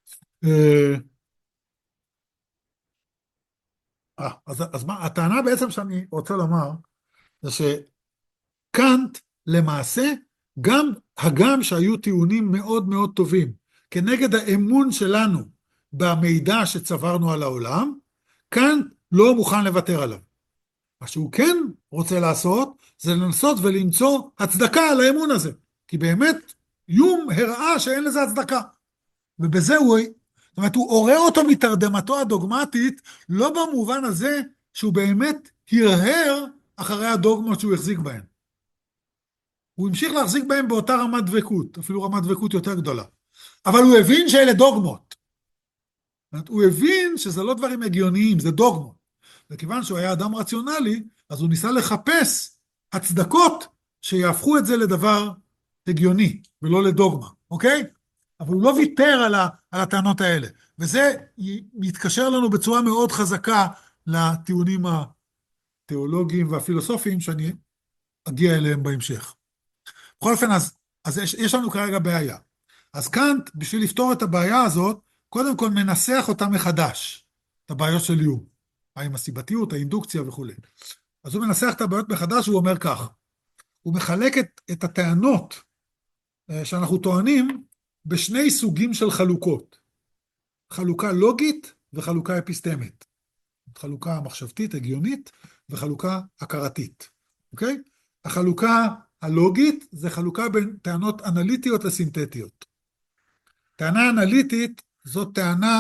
[SPEAKER 1] אז מה, הטענה בעצם שאני רוצה לומר, זה שקאנט למעשה, הגם שהיו טיעונים מאוד מאוד טובים, כנגד האמון שלנו במידע שצברנו על העולם, קאנט לא מוכן לוותר עליו. מה שהוא כן רוצה לעשות, זה לנסות ולמצוא הצדקה על האמון הזה. כי באמת, יום הראה שאין לזה הצדקה. ובזה זאת אומרת, הוא עורר אותו מתרדמתו הדוגמטית, לא במובן הזה שהוא באמת הרהר אחרי הדוגמות שהוא החזיק בהן. הוא המשיך להחזיק בהן באותה רמת דבקות, אפילו רמת דבקות יותר גדולה. אבל הוא הבין שאלה דוגמות. זאת אומרת, הוא הבין שזה לא דברים הגיוניים, זה דוגמות. וכיוון שהוא היה אדם רציונלי, אז הוא ניסה לחפש הצדקות שיהפכו את זה לדבר הגיוני, ולא לדוגמה, אוקיי? אבל הוא לא ויתר על הטענות האלה. וזה מתקשר לנו בצורה מאוד חזקה לטיעונים התיאולוגיים והפילוסופיים שאני אגיע אליהם בהמשך. בכל אופן, אז יש לנו כרגע בעיה. אז קאנט, בשביל לפתור את הבעיה הזאת, קודם כל מנסח אותה מחדש, את הבעיות של יום. עם הסיבתיות, האינדוקציה וכו'. אז הוא מנסח את הבעיות מחדש, הוא אומר כך, הוא מחלק את הטענות שאנחנו טוענים בשני סוגים של חלוקות. חלוקה לוגית וחלוקה אפיסטמית. חלוקה מחשבתית, הגיונית, וחלוקה הכרתית. אוקיי? החלוקה הלוגית זה חלוקה בין טענות אנליטיות לסינתטיות. טענה אנליטית זאת טענה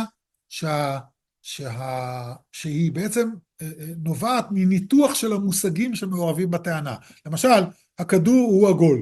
[SPEAKER 1] שהיא בעצם נובעת מניתוח של המושגים שמעורבים בטענה. למשל, הכדור הוא עגול.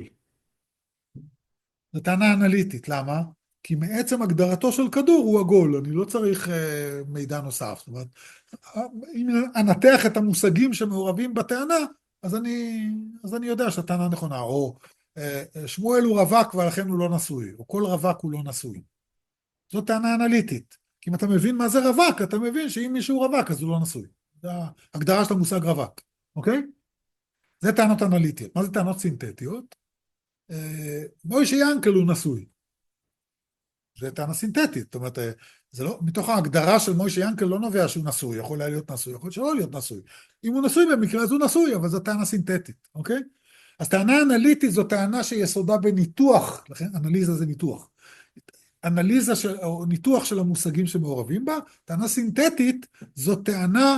[SPEAKER 1] זו טענה אנליטית. למה? כי מעצם הגדרתו של כדור הוא עגול. אני לא צריך מידע נוסף. זאת אומרת, אם אנתח את המושגים שמעורבים בטענה, אז אני יודע שהטענה נכונה. או שמואל הוא רווק ולכן הוא לא נשוי. או כל רווק הוא לא נשוי. זו טענה אנליטית. כי אם אתה מבין מה זה רווק, אתה מבין שאם מישהו רווק אז הוא לא נשוי. זו הגדרה של המושג רווק. אוקיי? זה טענות אנליטיות. מה זה טענות סינתטיות? מוישה ינקל הוא נשוי. זה טענה סינתטית. זאת אומרת, זה לא, מתוך ההגדרה של מוישה ינקל לא נובע שהוא נשוי. יכול להיות נשוי, יכול להיות שלא להיות נשוי. אם הוא נשוי במקרה אז הוא נשוי, אבל זו טענה סינתטית. אוקיי? אז טענה אנליטית זו טענה שיסודה בניתוח. לכן אנליזה זה ניתוח. אנליזה או ניתוח של המושגים שמעורבים בה. טענה סינתטית זו טענה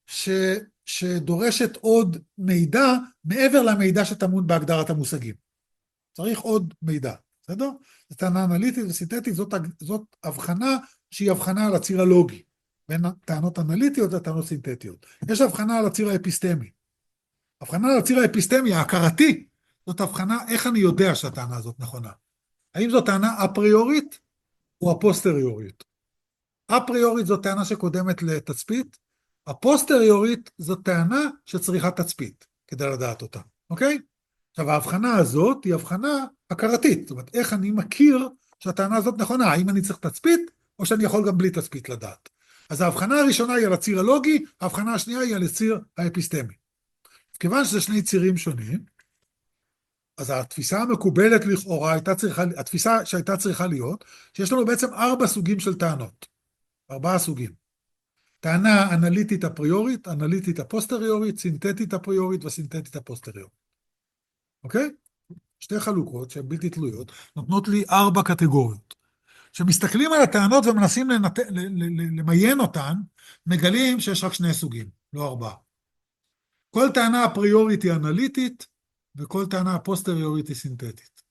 [SPEAKER 1] שדורשת עוד מידע מעבר למידע שטמון בהגדרת המושגים. צריך עוד מידע, בסדר? זו טענה אנליטית וסינתטית, זאת הבחנה שהיא הבחנה על הציר הלוגי, בין טענות אנליטיות לטענות סינתטיות. יש הבחנה על הציר האפיסטמי. הבחנה על הציר האפיסטמי, ההכרתי, זאת הבחנה איך אני יודע שהטענה הזאת נכונה. האם זו טענה אפריורית או הפוסטריורית? אפריורית זו טענה שקודמת לתצפית, הפוסטריורית זו טענה שצריכה תצפית, כדי לדעת אותה, אוקיי? עכשיו, ההבחנה הזאת היא הבחנה הכרתית, זאת אומרת, איך אני מכיר שהטענה הזאת נכונה, האם אני צריך תצפית, או שאני יכול גם בלי תצפית לדעת. אז ההבחנה הראשונה היא על הציר הלוגי, ההבחנה השנייה היא על הציר האפיסטמי. כיוון שזה שני צירים שונים, אז התפיסה המקובלת לכאורה, התפיסה שהייתה צריכה להיות, שיש לנו בעצם 4 סוגים של טענות. 4 סוגים. טענה אנליטית אפריורית, אנליטית הפוסטריורית, סינתטית אפריורית וסינתטית הפוסטריורית. אוקיי? שתי חלוקות שהן בלתי תלויות, נותנות לי 4 קטגוריות. כשמסתכלים על הטענות ומנסים למיין אותן, מגלים שיש רק 2 סוגים, לא 4. כל טענה אפריורית היא אנליטית, וכל טענה הפוסטריורית היא סינתטית.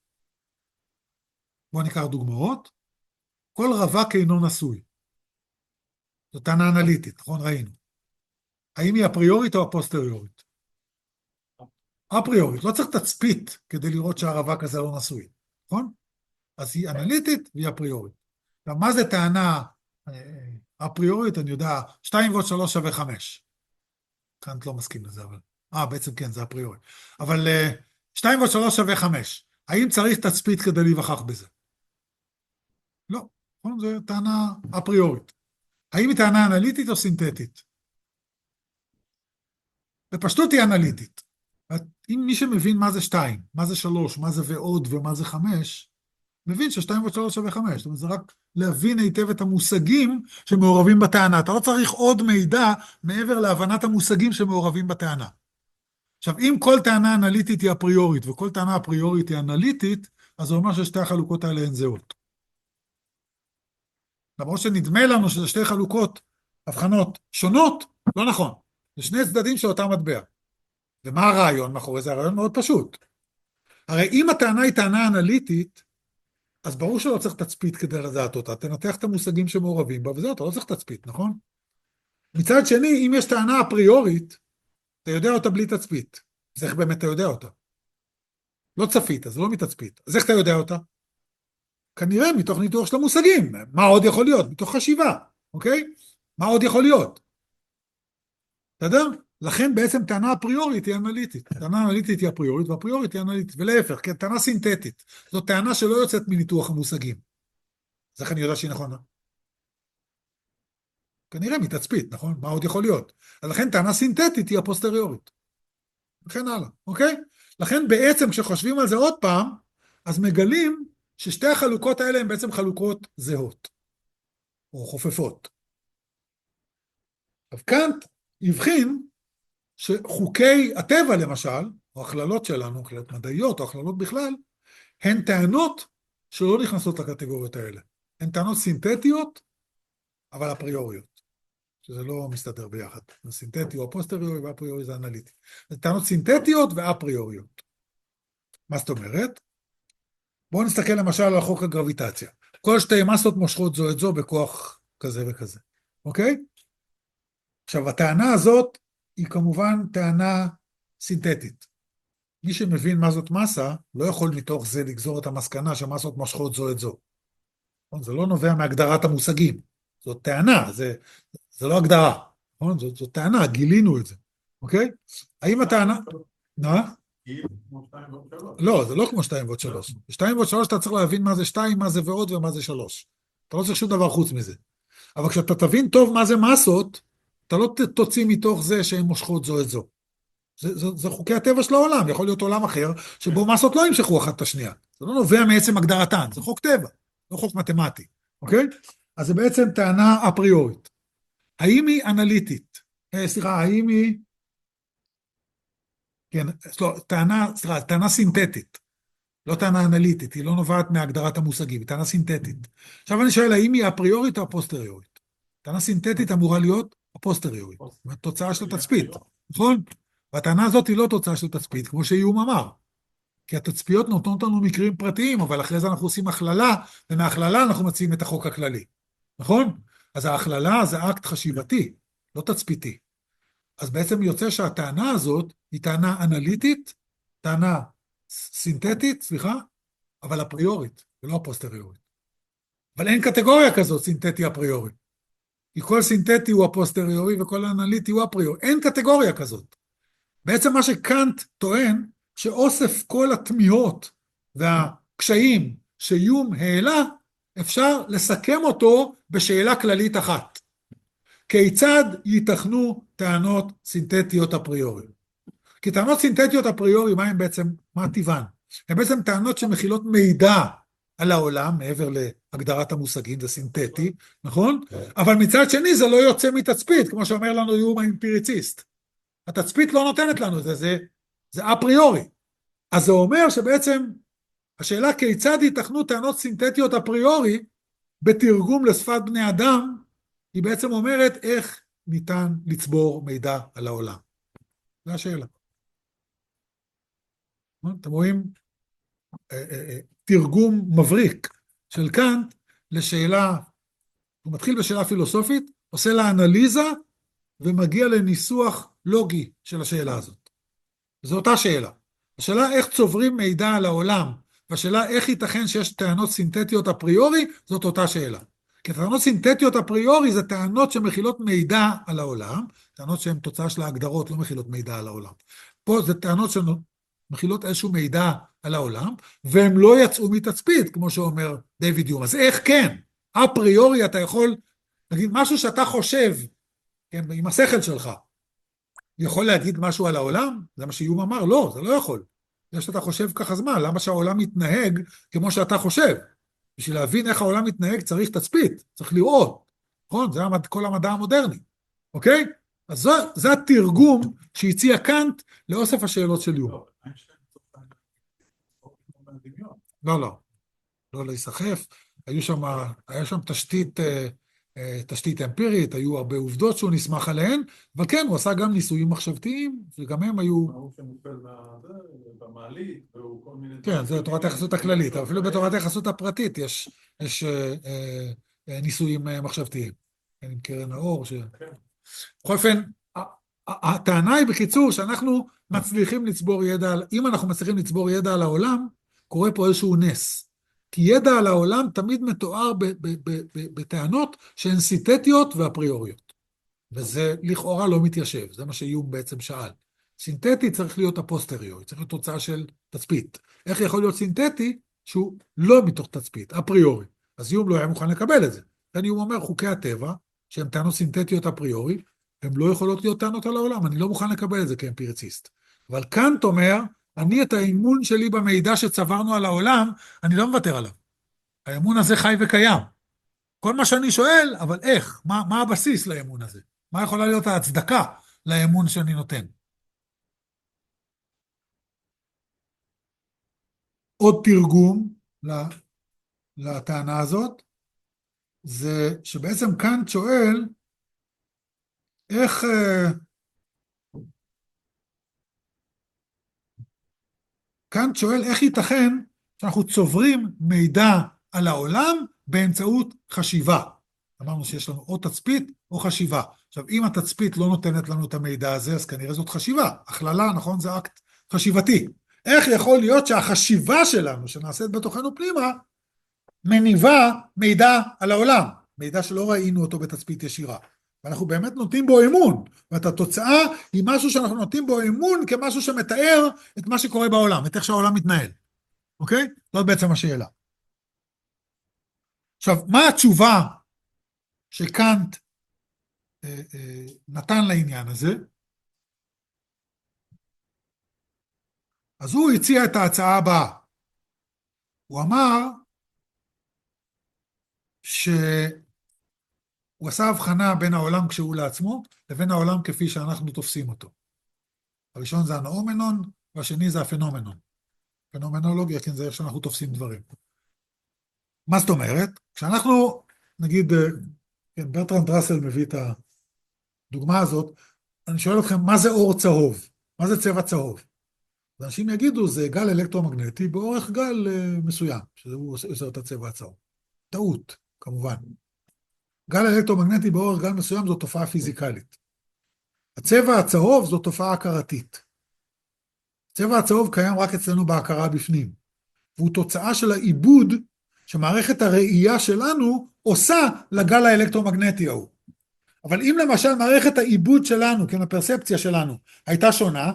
[SPEAKER 1] בואו ניקח דוגמאות. כל רווק אינו נשוי. זו טענה אנליטית, נכון? ראינו. האם היא אפריורית או הפוסטריורית? אפריורית. לא צריך תצפית כדי לראות שהרווק הזה לא נשוי, נכון? אז היא אנליטית והיא אפריורית. מה זה טענה אפריורית? אני יודע, 2 ועוד 3 שווה 5. קאנט לא מסכים לזה, אבל... בעצם כן, זה אפריורית. אבל 2 ועוד 3 שווה 5. האם צריך תצפית כדי להיווכח בזה? לא. נכון? זו טענה אפריורית. האם היא טענה אנליטית או סינתטית? בפשטות היא אנליטית. אם מי שמבין מה זה 2, מה זה 3, מה זה ועוד ומה זה 5, מבין ש2 ועוד 3 שווה 5. זאת אומרת, זה רק להבין היטב את המושגים שמעורבים בטענה. אתה לא צריך עוד מידע מעבר להבנת המושגים שמעורבים בטענה. עכשיו, אם כל טענה אנליטית היא אפריורית, וכל טענה אפריורית היא אנליטית, אז זה אומר ששתי החלוקות האלה הן זהות. למרות שנדמה לנו שזה שתי חלוקות, הבחנות שונות, לא נכון. זה שני צדדים של אותה מטבע. ומה הרעיון מאחורי זה? הרעיון מאוד פשוט. הרי אם הטענה היא טענה אנליטית, אז ברור שלא צריך תצפית כדי לדעת אותה. תנתח את המושגים שמעורבים בה, וזהו, אתה לא צריך תצפית, נכון? מצד שני, אם יש טענה אפריורית, אתה יודע אותה בלי תצפית. אז איך באמת אתה יודע אותה? לא צפית, אז לא מתצפית. אז איך אתה יודע אותה? כנראה מתוך ניתוח של המושגים. מה עוד יכול להיות? מתוך חשיבה, אוקיי? מה עוד יכול להיות? אתה יודע? לכן בעצם טענה אפריורית היא אנליטית. טענה אנליטית היא אפריורית, ואפריורית היא אנליטית. ולהפך, כן, טענה סינתטית. זו טענה שלא יוצאת מניתוח המושגים. אז איך אני יודע שהיא נכונה? כנראה מתצפית, נכון? מה עוד יכול להיות? אז לכן טענה סינתטית היא הפוסטריורית. וכן הלאה, אוקיי? לכן בעצם כשחושבים על זה עוד פעם, אז מגלים ששתי החלוקות האלה הן בעצם חלוקות זהות, או חופפות. עכשיו קאנט הבחין שחוקי הטבע למשל, או הכללות שלנו, הכללות מדעיות או הכללות בכלל, הן טענות שלא נכנסות לקטגוריות האלה. הן טענות סינתטיות, אבל אפריוריות, שזה לא מסתדר ביחד. זה סינתטי או הפוסטריורי, ואפריורי זה אנליטי. זה טענות סינתטיות ואפריוריות. מה זאת אומרת? בואו נסתכל למשל על חוק הגרביטציה. כל שתי מסות מושכות זו את זו בכוח כזה וכזה, אוקיי? עכשיו, הטענה הזאת היא כמובן טענה סינתטית. מי שמבין מה זאת מסה, לא יכול מתוך זה לגזור את המסקנה שמסות מושכות זו את זו. זה לא נובע מהגדרת המושגים. זאת טענה, זה לא הגדרה. זאת טענה, גילינו את זה. אוקיי? האם הטענה...
[SPEAKER 2] כמו 2 ועוד 3.
[SPEAKER 1] לא, זה לא כמו 2 ועוד 3. 2 ועוד 3 אתה צריך להבין מה זה 2, מה זה ועוד ומה זה 3. אתה לא צריך שום דבר חוץ מזה. אבל כשאתה תבין טוב מה זה מסות, אתה לא תוציא מתוך זה שהן מושכות זו את זו. זה חוקי הטבע של העולם, יכול להיות עולם אחר, שבו מסות לא ימשכו אחת את השנייה. זה לא נובע מעצם הגדרתן, זה חוק טבע, לא חוק מתמטי, אוקיי? אז זה בעצם טענה אפריורית. האם היא אנליטית? האם היא... כן, טענה סינתטית, לא טענה אנליטית, היא לא נובעת מהגדרת המושגים, היא טענה סינתטית. עכשיו אני שואל, האם היא אפריורית או הפוסטריורית? טענה סינתטית אמורה להיות הפוסטריורית, תוצאה של תצפית, נכון? והטענה הזאת היא לא תוצאה של תצפית, כמו שאיום אמר. כי התצפיות נותנות לנו מקרים פרטיים, אבל אחרי זה אנחנו עושים הכללה, ומהכללה אנחנו מציעים את החוק הכללי. נכון? אז ההכללה זה אקט חשיבתי, לא תצפיתי. אז בעצם יוצא שהטענה הזאת היא טענה אנליטית, טענה סינתטית, אבל אפריורית, ולא הפוסטריורית. אבל אין קטגוריה כזאת, סינתטי אפריורי. כי כל סינתטי הוא הפוסטריורי, וכל אנליטי הוא אפריורי. אין קטגוריה כזאת. בעצם מה שקאנט טוען, שאוסף כל התמיהות והקשיים שיום העלה, אפשר לסכם אותו בשאלה כללית אחת. כיצד ייתכנו טענות סינתטיות אפריורי? כי טענות סינתטיות אפריורי, מה טבען? הן בעצם טענות שמכילות מידע על העולם, מעבר להגדרת המושגים, זה סינתטי, נכון? אבל מצד שני זה לא יוצא מתצפית, כמו שאומר לנו איום האמפיריציסט. התצפית לא נותנת לנו את זה, זה אפריורי. אז זה אומר שבעצם השאלה כיצד ייתכנו טענות סינתטיות אפריורי בתרגום לשפת בני אדם, היא בעצם אומרת איך ניתן לצבור מידע על העולם. זו השאלה. אתם רואים תרגום מבריק של קאנט לשאלה, הוא מתחיל בשאלה פילוסופית, עושה לה אנליזה ומגיע לניסוח לוגי של השאלה הזאת. זו אותה שאלה. השאלה איך צוברים מידע על העולם, והשאלה איך ייתכן שיש טענות סינתטיות אפריורי, זאת אותה שאלה. כי טענות סינתטיות אפריורי זה טענות שמכילות מידע על העולם, טענות שהן תוצאה של ההגדרות, לא מכילות מידע על העולם. פה זה טענות שמכילות איזשהו מידע על העולם, והם לא יצאו מתצפית, כמו שאומר דיוויד יום. אז איך כן? אפריורי אתה יכול, נגיד משהו שאתה חושב, כן, עם השכל שלך, יכול להגיד משהו על העולם? זה מה שיום אמר? לא, זה לא יכול. זה שאתה חושב ככה זמן, למה שהעולם מתנהג כמו שאתה חושב? בשביל להבין איך העולם מתנהג צריך תצפית, צריך לראות, נכון? זה כל המדע המודרני, אוקיי? אז זה התרגום שהציע קאנט לאוסף השאלות של יום. לא, לא להיסחף, היה שם תשתית אמפירית, היו הרבה עובדות שהוא נסמך עליהן, אבל כן, הוא עשה גם ניסויים מחשבתיים, וגם הם היו...
[SPEAKER 2] הוא שמופל במעלית, והוא כל מיני...
[SPEAKER 1] כן, זה תורת היחסות הכללית, אבל אפילו בתורת היחסות הפרטית יש ניסויים מחשבתיים. עם קרן האור, בכל אופן, הטענה היא בקיצור שאנחנו מצליחים לצבור ידע, אם אנחנו מצליחים לצבור ידע על העולם, קורה פה איזשהו נס. כי ידע על העולם תמיד מתואר בטענות שהן סינתטיות ואפריוריות. וזה לכאורה לא מתיישב, זה מה שיום בעצם שאל. סינתטי צריך להיות הפוסטריורי, צריך להיות תוצאה של תצפית. איך יכול להיות סינתטי שהוא לא מתוך תצפית, אפריורי? אז יום לא היה מוכן לקבל את זה. לכן יום אומר, חוקי הטבע, שהן טענות סינתטיות אפריורי, הן לא יכולות להיות טענות על העולם, אני לא מוכן לקבל את זה כאמפיריציסט. אבל קאנט אומר, אני את האמון שלי במידע שצברנו על העולם, אני לא מוותר עליו. האמון הזה חי וקיים. כל מה שאני שואל, אבל איך? מה הבסיס לאמון הזה? מה יכולה להיות ההצדקה לאמון שאני נותן? עוד תרגום לטענה הזאת, זה שבעצם קאנט שואל איך, קאנט שואל איך ייתכן שאנחנו צוברים מידע על העולם באמצעות חשיבה. אמרנו שיש לנו או תצפית או חשיבה. עכשיו, אם התצפית לא נותנת לנו את המידע הזה, אז כנראה זאת חשיבה. הכללה, נכון, זה אקט חשיבתי. איך יכול להיות שהחשיבה שלנו, שנעשית בתוכנו פנימה, מניבה מידע על העולם, מידע שלא ראינו אותו בתצפית ישירה. ואנחנו באמת נותנים בו אמון, ואת התוצאה היא משהו שאנחנו נותנים בו אמון כמשהו שמתאר את מה שקורה בעולם, את איך שהעולם מתנהל. אוקיי? זאת בעצם השאלה. עכשיו, מה התשובה שקאנט נתן לעניין הזה? אז הוא הציע את ההצעה הבאה. הוא אמר שהוא עשה הבחנה בין העולם כשהוא לעצמו, לבין העולם כפי שאנחנו תופסים אותו. הראשון זה הנאומנון, והשני זה הפנומנון. פנומנולוגיה, כן, זה איך שאנחנו תופסים דברים. מה זאת אומרת? כשאנחנו, נגיד, כן, ברטרנד ראסל מביא את הדוגמה הזאת, אני שואל אתכם, מה זה אור צהוב? מה זה צבע צהוב? אנשים יגידו, זה גל אלקטרומגנטי באורך גל מסוים, שהוא עושה את הצבע הצהוב. טעות, כמובן. גל אלקטרומגנטי באורך גל מסוים זו תופעה פיזיקלית. הצבע הצהוב זו תופעה הכרתית. הצבע הצהוב קיים רק אצלנו בהכרה בפנים, והוא תוצאה של העיבוד שמערכת הראייה שלנו עושה לגל האלקטרומגנטי ההוא. אבל אם למשל מערכת העיבוד שלנו, כן, הפרספציה שלנו, הייתה שונה,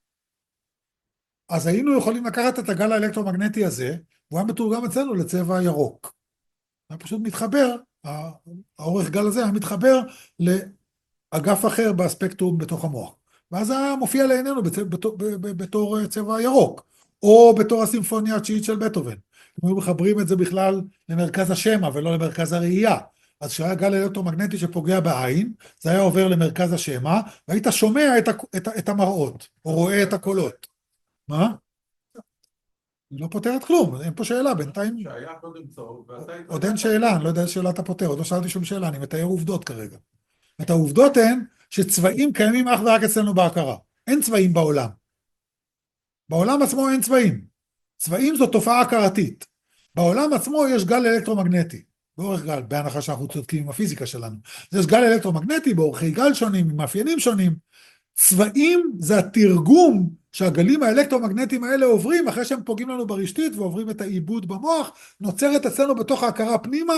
[SPEAKER 1] אז היינו יכולים לקחת את הגל האלקטרומגנטי הזה, והוא היה מתורגם אצלנו לצבע ירוק. היה פשוט מתחבר, האורך גל הזה היה מתחבר לאגף אחר באספקטרום בתוך המוח. ואז היה מופיע לעינינו בתור צבע ירוק, או בתור הסימפוניה התשיעית של בטהובן. הם היו מחברים את זה בכלל למרכז השמע ולא למרכז הראייה. אז כשהיה גל אלקטרומגנטי שפוגע בעין, זה היה עובר למרכז השמע, והיית שומע את המראות, או רואה את הקולות. מה? היא לא פותרת כלום, אין פה שאלה, בינתיים...
[SPEAKER 2] שהיה קודם צהוב,
[SPEAKER 1] עוד אין שאלה, אני לא יודע איזה שאלה אתה פותר, עוד לא שאלתי שום שאלה, אני מתאר עובדות כרגע. את העובדות הן שצבעים קיימים אך ורק אצלנו בהכרה. אין צבעים בעולם. בעולם עצמו אין צבעים. צבעים זו תופעה הכרתית. בעולם עצמו יש גל אלקטרומגנטי. באורך גל, בהנחה שאנחנו צודקים עם הפיזיקה שלנו. יש גל אלקטרומגנטי באורכי גל שונים, עם מאפיינים שונים. צבעים זה התרגום שהגלים האלקטרומגנטיים האלה עוברים, אחרי שהם פוגעים לנו ברשתית ועוברים את העיבוד במוח, נוצרת אצלנו בתוך ההכרה פנימה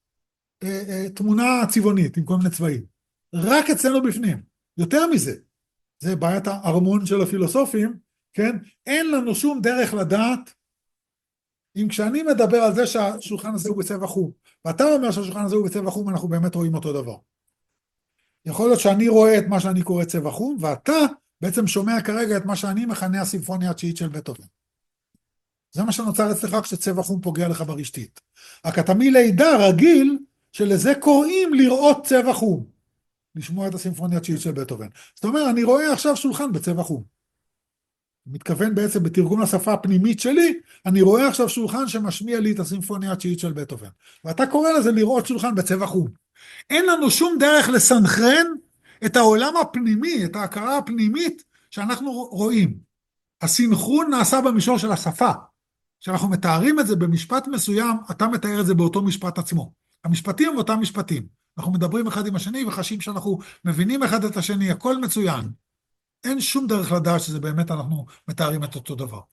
[SPEAKER 1] תמונה צבעונית עם כל מיני צבעים. רק אצלנו בפנים. יותר מזה, זה בעיית הארמון של הפילוסופים, כן? אין לנו שום דרך לדעת, אם כשאני מדבר על זה שהשולחן הזה הוא בצבע חום, ואתה אומר שהשולחן הזה הוא בצבע חום, אנחנו באמת רואים אותו דבר. יכול להיות שאני רואה את מה שאני קורא צבע חום, ואתה בעצם שומע כרגע את מה שאני מכנה הסימפוניה התשיעית של בטהובן. זה מה שנוצר אצלך כשצבע חום פוגע לך ברשתית. רק אתה מלידה רגיל שלזה קוראים לראות צבע חום. לשמוע את הסימפוניה התשיעית של בטהובן. זאת אומרת, אני רואה עכשיו שולחן בצבע חום. מתכוון בעצם בתרגום לשפה הפנימית שלי, אני רואה עכשיו שולחן שמשמיע לי את הסימפוניה התשיעית של בטהובן. ואתה קורא לזה לראות שולחן בצבע חום. אין לנו שום דרך לסנכרן את העולם הפנימי, את ההכרה הפנימית שאנחנו רואים. הסינכרון נעשה במישור של השפה. כשאנחנו מתארים את זה במשפט מסוים, אתה מתאר את זה באותו משפט עצמו. המשפטים הם אותם משפטים. אנחנו מדברים אחד עם השני וחשים שאנחנו מבינים אחד את השני, הכל מצוין. אין שום דרך לדעת שזה באמת אנחנו מתארים את אותו דבר.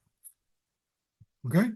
[SPEAKER 1] אוקיי?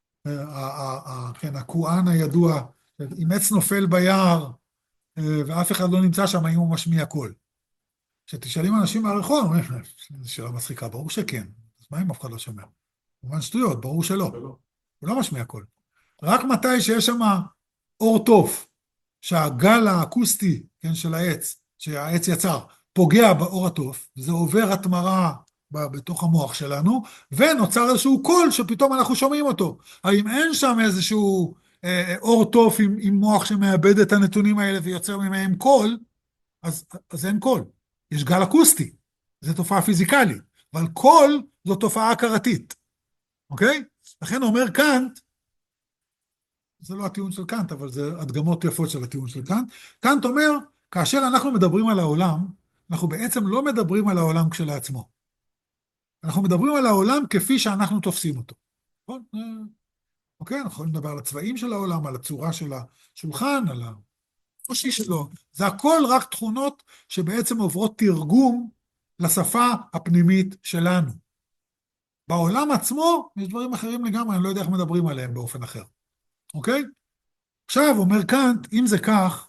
[SPEAKER 1] כן, הכוהן הידוע, אם עץ נופל ביער, ואף אחד לא נמצא שם, אם הוא משמיע קול. כשתשאלים אנשים מהרחוב, זו שאלה מצחיקה, ברור שכן. אז מה אם אף אחד לא שומע? כמובן שטויות, ברור שלא. הוא לא משמיע קול. רק מתי שיש שם אור טוב, שהגל האקוסטי, כן, של העץ, שהעץ יצר, פוגע באור הטוב, זה עובר התמרה בתוך המוח שלנו, ונוצר איזשהו קול שפתאום אנחנו שומעים אותו. האם אין שם איזשהו אור טוב עם מוח שמאבד את הנתונים האלה ויוצר ממהם קול, אז אין קול. יש גל אקוסטי, זו תופעה פיזיקלית, אבל קול זו תופעה הכרתית. אוקיי? לכן אומר קאנט, זה לא הטיעון של קאנט, אבל זה הדגמות יפות של הטיעון של קאנט. קאנט אומר, כאשר אנחנו מדברים על העולם, אנחנו בעצם לא מדברים על העולם כשלעצמו. אנחנו מדברים על העולם כפי שאנחנו תופסים אותו. נכון? אוקיי, אנחנו יכולים לדבר על הצבעים של העולם, על הצורה של השולחן, על הקושי שלו. זה הכל רק תכונות שבעצם עוברות תרגום לשפה הפנימית שלנו. בעולם עצמו יש דברים אחרים לגמרי, אני לא יודע איך מדברים עליהם באופן אחר. אוקיי? עכשיו אומר קאנט, אם זה כך,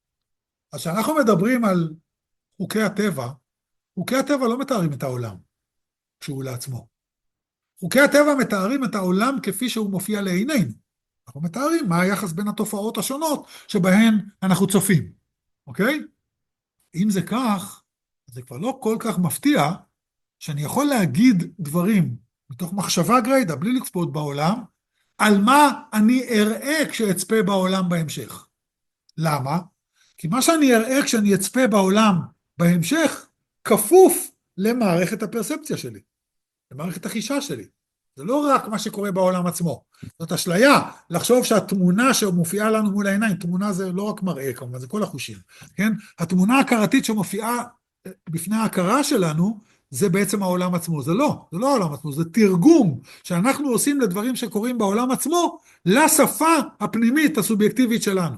[SPEAKER 1] אז כשאנחנו מדברים על חוקי הטבע, חוקי הטבע לא מתארים את העולם כשהוא לעצמו. חוקי הטבע מתארים את העולם כפי שהוא מופיע לעינינו. אנחנו מתארים מה היחס בין התופעות השונות שבהן אנחנו צופים. אוקיי? אם זה כך, זה כבר לא כל כך מפתיע שאני יכול להגיד דברים מתוך מחשבה גרידא, בלי לצפות בעולם, על מה אני אראה כשאצפה בעולם בהמשך. למה? כי מה שאני אראה כשאני אצפה בעולם בהמשך, כפוף למערכת הפרספציה שלי, למערכת החישה שלי. זה לא רק מה שקורה בעולם עצמו. זאת אשליה, לחשוב שהתמונה שמופיעה לנו מול העיניים, תמונה זה לא רק מראה כמובן, זה כל החושים, כן? התמונה ההכרתית שמופיעה בפני ההכרה שלנו, זה בעצם העולם עצמו. זה לא העולם עצמו, זה תרגום שאנחנו עושים לדברים שקורים בעולם עצמו, לשפה הפנימית הסובייקטיבית שלנו.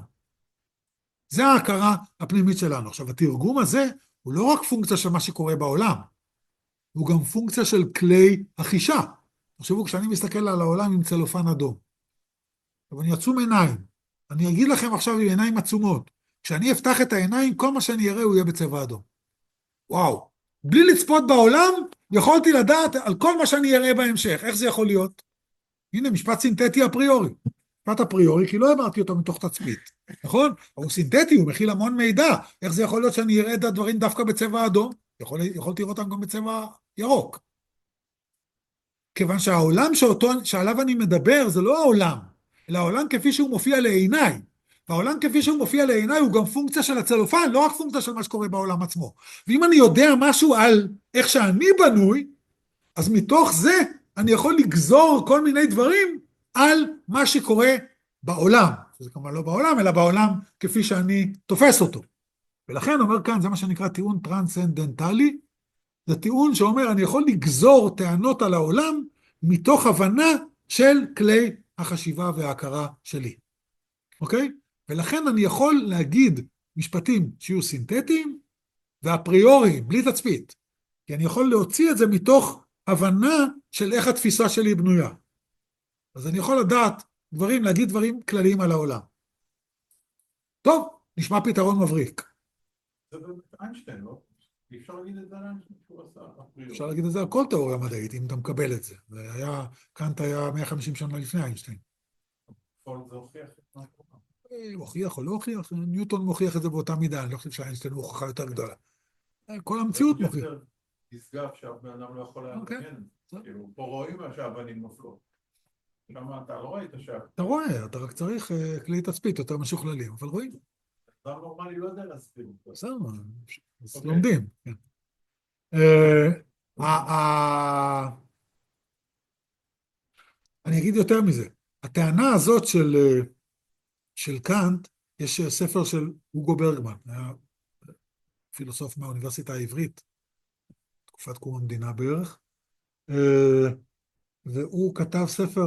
[SPEAKER 1] זה ההכרה הפנימית שלנו. עכשיו, התרגום הזה הוא לא רק פונקציה של מה שקורה בעולם, הוא גם פונקציה של כלי החישה. תחשבו, כשאני מסתכל על העולם עם צלופן אדום, אבל אני עצום עיניים, אני אגיד לכם עכשיו עם עיניים עצומות, כשאני אפתח את העיניים, כל מה שאני אראה הוא יהיה בצבע אדום. וואו, בלי לצפות בעולם, יכולתי לדעת על כל מה שאני אראה בהמשך. איך זה יכול להיות? הנה, משפט סינתטי אפריורי. משפט אפריורי, כי לא אמרתי אותו מתוך תצפית, נכון? הוא סינתטי, הוא מכיל המון מידע. איך זה יכול להיות שאני אראה את הדברים דווקא בצבע אדום? יכולתי לראות אותם גם בצבע ירוק. כיוון שהעולם שעליו אני מדבר זה לא העולם, אלא העולם כפי שהוא מופיע לעיניי. והעולם כפי שהוא מופיע לעיניי הוא גם פונקציה של הצלופן, לא רק פונקציה של מה שקורה בעולם עצמו. ואם אני יודע משהו על איך שאני בנוי, אז מתוך זה אני יכול לגזור כל מיני דברים על מה שקורה בעולם. זה כמובן לא בעולם, אלא בעולם כפי שאני תופס אותו. ולכן אומר כאן, זה מה שנקרא טיעון טרנסצנדנטלי, זה טיעון שאומר, אני יכול לגזור טענות על העולם מתוך הבנה של כלי החשיבה וההכרה שלי. אוקיי? ולכן אני יכול להגיד משפטים שיהיו סינתטיים ואפריוריים, בלי תצפית. כי אני יכול להוציא את זה מתוך הבנה של איך התפיסה שלי בנויה. אז אני יכול לדעת דברים, להגיד דברים כלליים על העולם. טוב, נשמע פתרון מבריק.
[SPEAKER 2] זה באמת איינשטיין, לא? אפשר להגיד את זה על איינשטיין שהוא עשה אפריורי.
[SPEAKER 1] אפשר להגיד את זה על כל תיאוריה מדעית, אם אתה מקבל את זה. קאנט היה 150 שנה לפני איינשטיין.
[SPEAKER 2] כל זה הוכיח את מה קורה.
[SPEAKER 1] הוכיח או לא הוכיח, ניוטון מוכיח את זה באותה מידה, אני לא חושב שאיינשטיין הוא הוכחה יותר גדולה. כל המציאות מוכיח.
[SPEAKER 2] זה נשגב שהבן אדם לא יכול להגן. כאילו, פה רואים שהאבנים נופלות. שם אתה לא ראית
[SPEAKER 1] אתה רואה, אתה רק צריך כלי תצפית יותר משוכללים, אבל רואים.
[SPEAKER 2] אדם נורמלי לא יודע להסביר.
[SPEAKER 1] בסדר, אז לומדים. אני אגיד יותר מזה. הטענה הזאת של קאנט, יש ספר של הוגו ברגמן, היה פילוסוף מהאוניברסיטה העברית, תקופת קום המדינה בערך, והוא כתב ספר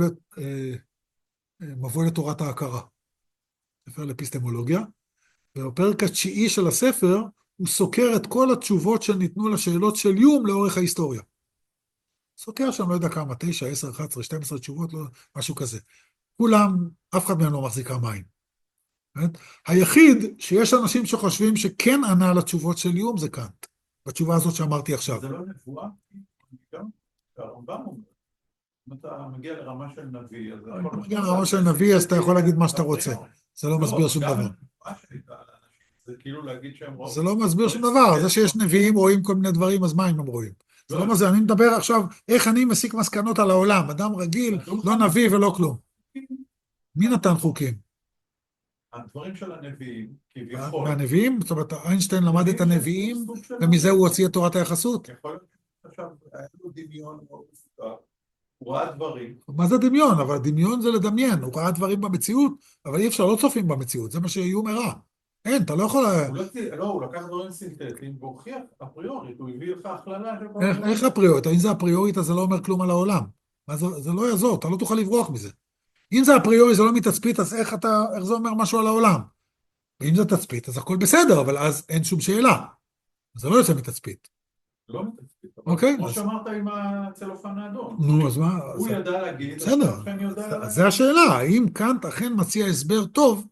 [SPEAKER 1] מבוא לתורת ההכרה, ספר לאפיסטמולוגיה, ובפרק התשיעי של הספר הוא סוקר את כל התשובות שניתנו לשאלות של יום לאורך ההיסטוריה. סוקר שם, לא יודע כמה, 9, 10, 11, 12 תשובות, לא, משהו כזה. כולם, אף אחד מהם לא מחזיקה מים. היחיד שיש אנשים שחושבים שכן ענה לתשובות של יום זה קאנט, בתשובה הזאת שאמרתי עכשיו.
[SPEAKER 2] זה לא נבואה? גם הרמב"ם אומר. אם אתה מגיע לרמה של נביא, אז...
[SPEAKER 1] אם אתה מגיע לרמה של נביא, אז אתה יכול להגיד מה שאתה רוצה. זה לא מסביר שום דבר.
[SPEAKER 2] זה כאילו להגיד שהם רואים.
[SPEAKER 1] זה לא מסביר שום דבר. זה שיש נביאים רואים כל מיני דברים, אז מה הם רואים? זה לא מה זה, אני מדבר עכשיו איך אני מסיק מסקנות על העולם. אדם רגיל, לא נביא ולא כלום. מי נתן חוקים?
[SPEAKER 2] הדברים של הנביאים, כביכול.
[SPEAKER 1] מהנביאים? זאת אומרת, איינשטיין למד את הנביאים, ומזה הוא הוציא את תורת היחסות?
[SPEAKER 2] יכול להיות, עכשיו, היה לו דמיון מאוד מסודר. הוא ראה דברים.
[SPEAKER 1] מה זה דמיון? אבל דמיון זה לדמיין, הוא ראה דברים במציאות, אבל אי אפשר, לא צופים במציאות, זה מה שאיום הראה. אין, אתה לא יכול...
[SPEAKER 2] הוא לקח דברים סינתטיים והוכיח אפריורית, הוא הביא לך הכללה.
[SPEAKER 1] איך אפריורית? אם זה אפריורית, אז זה לא אומר כלום על העולם. זה לא יעזור, אתה לא תוכל לברוח מזה. אם זה אפריורי, זה לא מתצפית, אז איך זה אומר משהו על העולם? ואם זה תצפית, אז הכל בסדר, אבל אז אין שום שאלה. זה לא יוצא מתצפית.
[SPEAKER 2] לא מתצפית.
[SPEAKER 1] אוקיי.
[SPEAKER 2] כמו שאמרת עם הצלופן האדום.
[SPEAKER 1] נו, אז מה?
[SPEAKER 2] הוא ידע להגיד,
[SPEAKER 1] בסדר. אז זה השאלה, האם קאנט אכן מציע הסבר טוב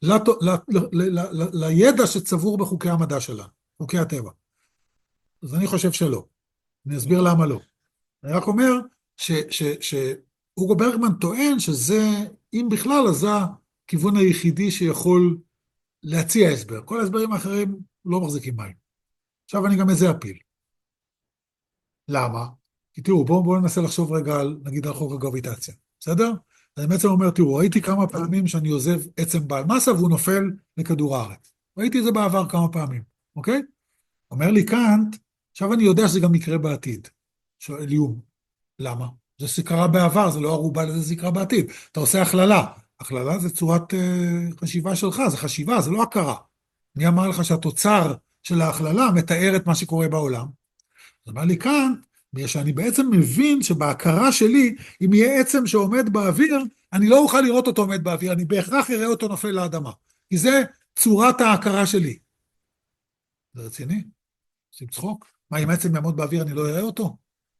[SPEAKER 1] לידע שצבור בחוקי המדע שלנו, חוקי הטבע? אז אני חושב שלא. אני אסביר למה לא. אני רק אומר שאוגו ברגמן טוען שזה, אם בכלל, אז זה הכיוון היחידי שיכול להציע הסבר. כל ההסברים האחרים לא מחזיקים מים. עכשיו אני גם את זה אפיל. למה? כי תראו, בואו ננסה לחשוב רגע נגיד על חוק הגרביטציה. בסדר? אני בעצם אומר, תראו, ראיתי כמה פעמים שאני עוזב עצם בעל מסה והוא נופל לכדור הארץ. ראיתי את זה בעבר כמה פעמים, אוקיי? אומר לי קאנט, עכשיו אני יודע שזה גם יקרה בעתיד. שואל איום. למה? זה שקרה בעבר, זה לא ערובה לזה שקרה בעתיד. אתה עושה הכללה. הכללה זה צורת חשיבה שלך, זה חשיבה, זה לא הכרה. מי אמר לך שהתוצר של ההכללה מתאר את מה שקורה בעולם? אז אמר לי כאן, בגלל שאני בעצם מבין שבהכרה שלי, אם יהיה עצם שעומד באוויר, אני לא אוכל לראות אותו עומד באוויר, אני בהכרח אראה אותו נופל לאדמה. כי זה צורת ההכרה שלי. זה רציני? עושים צחוק? מה, אם עצם יעמוד באוויר אני לא אראה אותו?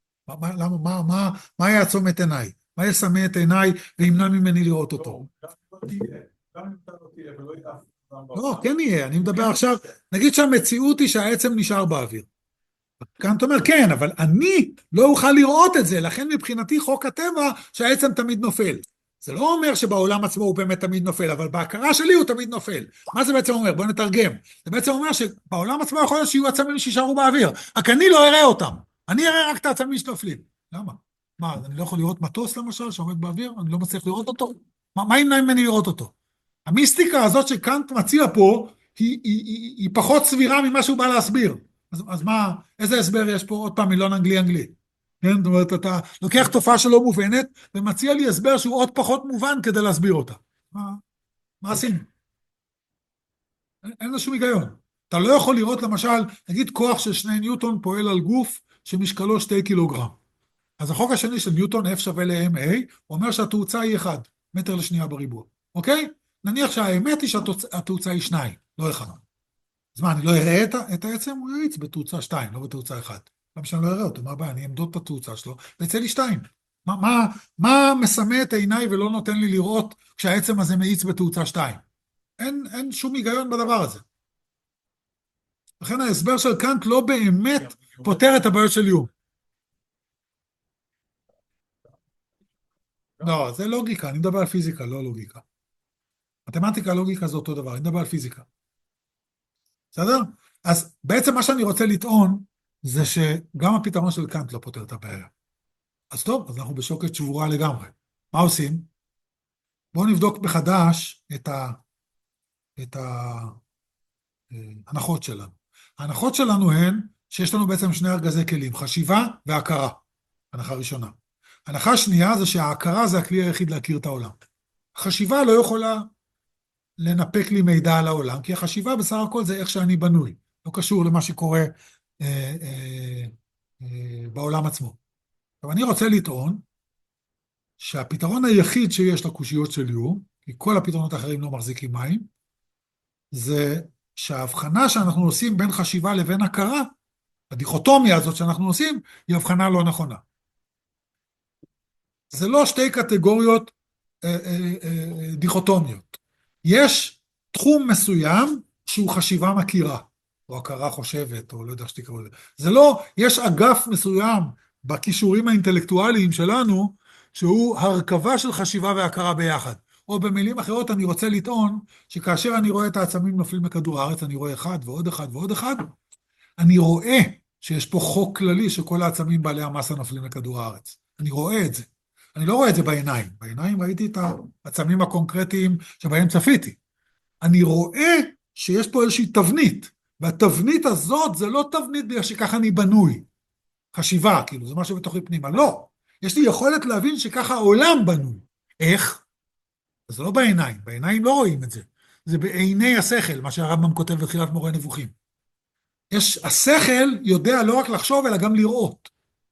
[SPEAKER 1] מה יעצום את עיניי? מה יסמא את עיניי וימנע ממני לראות אותו?
[SPEAKER 2] גם אם אתה לא תהיה ולא יהיה אף.
[SPEAKER 1] לא, כן יהיה, אני מדבר עכשיו, נגיד שהמציאות היא שהעצם נשאר באוויר. כאן אתה אומר, כן, אבל אני לא אוכל לראות את זה, לכן מבחינתי חוק הטבע שהעצם תמיד נופל. זה לא אומר שבעולם עצמו הוא באמת תמיד נופל, אבל בהכרה שלי הוא תמיד נופל. מה זה בעצם אומר? בואו נתרגם. זה בעצם אומר שבעולם עצמו יכול להיות שיהיו עצמים שישארו באוויר, רק אני לא אראה אותם. אני אראה רק את העצמים שנופלים. למה? מה, אני לא יכול לראות מטוס למשל שעומד באוויר? אני לא מצליח לראות אותו? מה ימנע ממני לראות אותו? המיסטיקה הזאת שקאנט מציע פה, היא פחות סבירה ממה שהוא בא להסביר. אז מה, איזה הסבר יש פה? עוד פעם, מילון אנגלי. כן? זאת אומרת, אתה לוקח תופעה שלא מובנת, ומציע לי הסבר שהוא עוד פחות מובן כדי להסביר אותה. מה עשינו? אין לו שום היגיון. אתה לא יכול לראות, למשל, נגיד כוח של 2 ניוטון פועל על גוף שמשקלו 2 קילוגרם. אז החוק השני של ניוטון F שווה ל-MA, אומר שהתאוצה היא 1 מטר לשנייה בריבוע. אוקיי? נניח שהאמת היא שהתאוצה היא 2, לא 1. אז מה, אני לא אראה את העצם? הוא יריץ בתאוצה 2, לא בתאוצה 1. למה שאני לא אראה אותו? מה הבעיה? אני אמדוד את התאוצה שלו, ויצא לי 2. מה מסמא את עיניי ולא נותן לי לראות כשהעצם הזה מאיץ בתאוצה 2? אין שום היגיון בדבר הזה. לכן ההסבר של קאנט לא באמת פותר את הבעיות של יום. לא, זה לוגיקה, אני מדבר על פיזיקה, לא לוגיקה. מתמטיקה, לוגיקה זה אותו דבר, אני מדבר על פיזיקה. בסדר? אז בעצם מה שאני רוצה לטעון, זה שגם הפתרון של קאנט לא פותר את הבעיה. אז טוב, אז אנחנו בשוקת שבורה לגמרי. מה עושים? בואו נבדוק מחדש את ההנחות שלנו. ההנחות שלנו הן שיש לנו בעצם 2 ארגזי כלים, חשיבה והכרה. הנחה ראשונה. הנחה שנייה זה שההכרה זה הכלי היחיד להכיר את העולם. החשיבה לא יכולה לנפק לי מידע על העולם, כי החשיבה בסך הכל זה איך שאני בנוי, לא קשור למה שקורה בעולם עצמו. אבל אני רוצה לטעון שהפתרון היחיד שיש לקושיות של יום, כי כל הפתרונות האחרים לא מחזיקים מים, זה שההבחנה שאנחנו עושים בין חשיבה לבין הכרה, הדיכוטומיה הזאת שאנחנו עושים, היא הבחנה לא נכונה. זה לא 2 קטגוריות דיכוטומיות. יש תחום מסוים שהוא חשיבה מכירה, או הכרה חושבת, או לא יודע שתקראו לזה. זה לא, יש אגף מסוים בכישורים האינטלקטואליים שלנו, שהוא הרכבה של חשיבה והכרה ביחד. או במילים אחרות אני רוצה לטעון, שכאשר אני רואה את העצמים נופלים מכדור הארץ, אני רואה 1 ועוד 1 ועוד 1, אני רואה שיש פה חוק כללי שכל העצמים בעלי המסה נופלים מכדור הארץ. אני רואה את זה. אני לא רואה את זה בעיניים. בעיניים ראיתי את העצמים הקונקרטיים שבהם צפיתי. אני רואה שיש פה איזושהי תבנית, והתבנית הזאת זה לא תבנית בגלל שככה אני בנוי. חשיבה, כאילו, זה משהו בתוכי פנימה. לא. יש לי יכולת להבין שככה העולם בנוי. איך? זה לא בעיניים, בעיניים לא רואים את זה. זה בעיני השכל, מה שהרמב"ם כותב בתחילת מורה נבוכים. השכל יודע לא רק לחשוב, אלא גם לראות.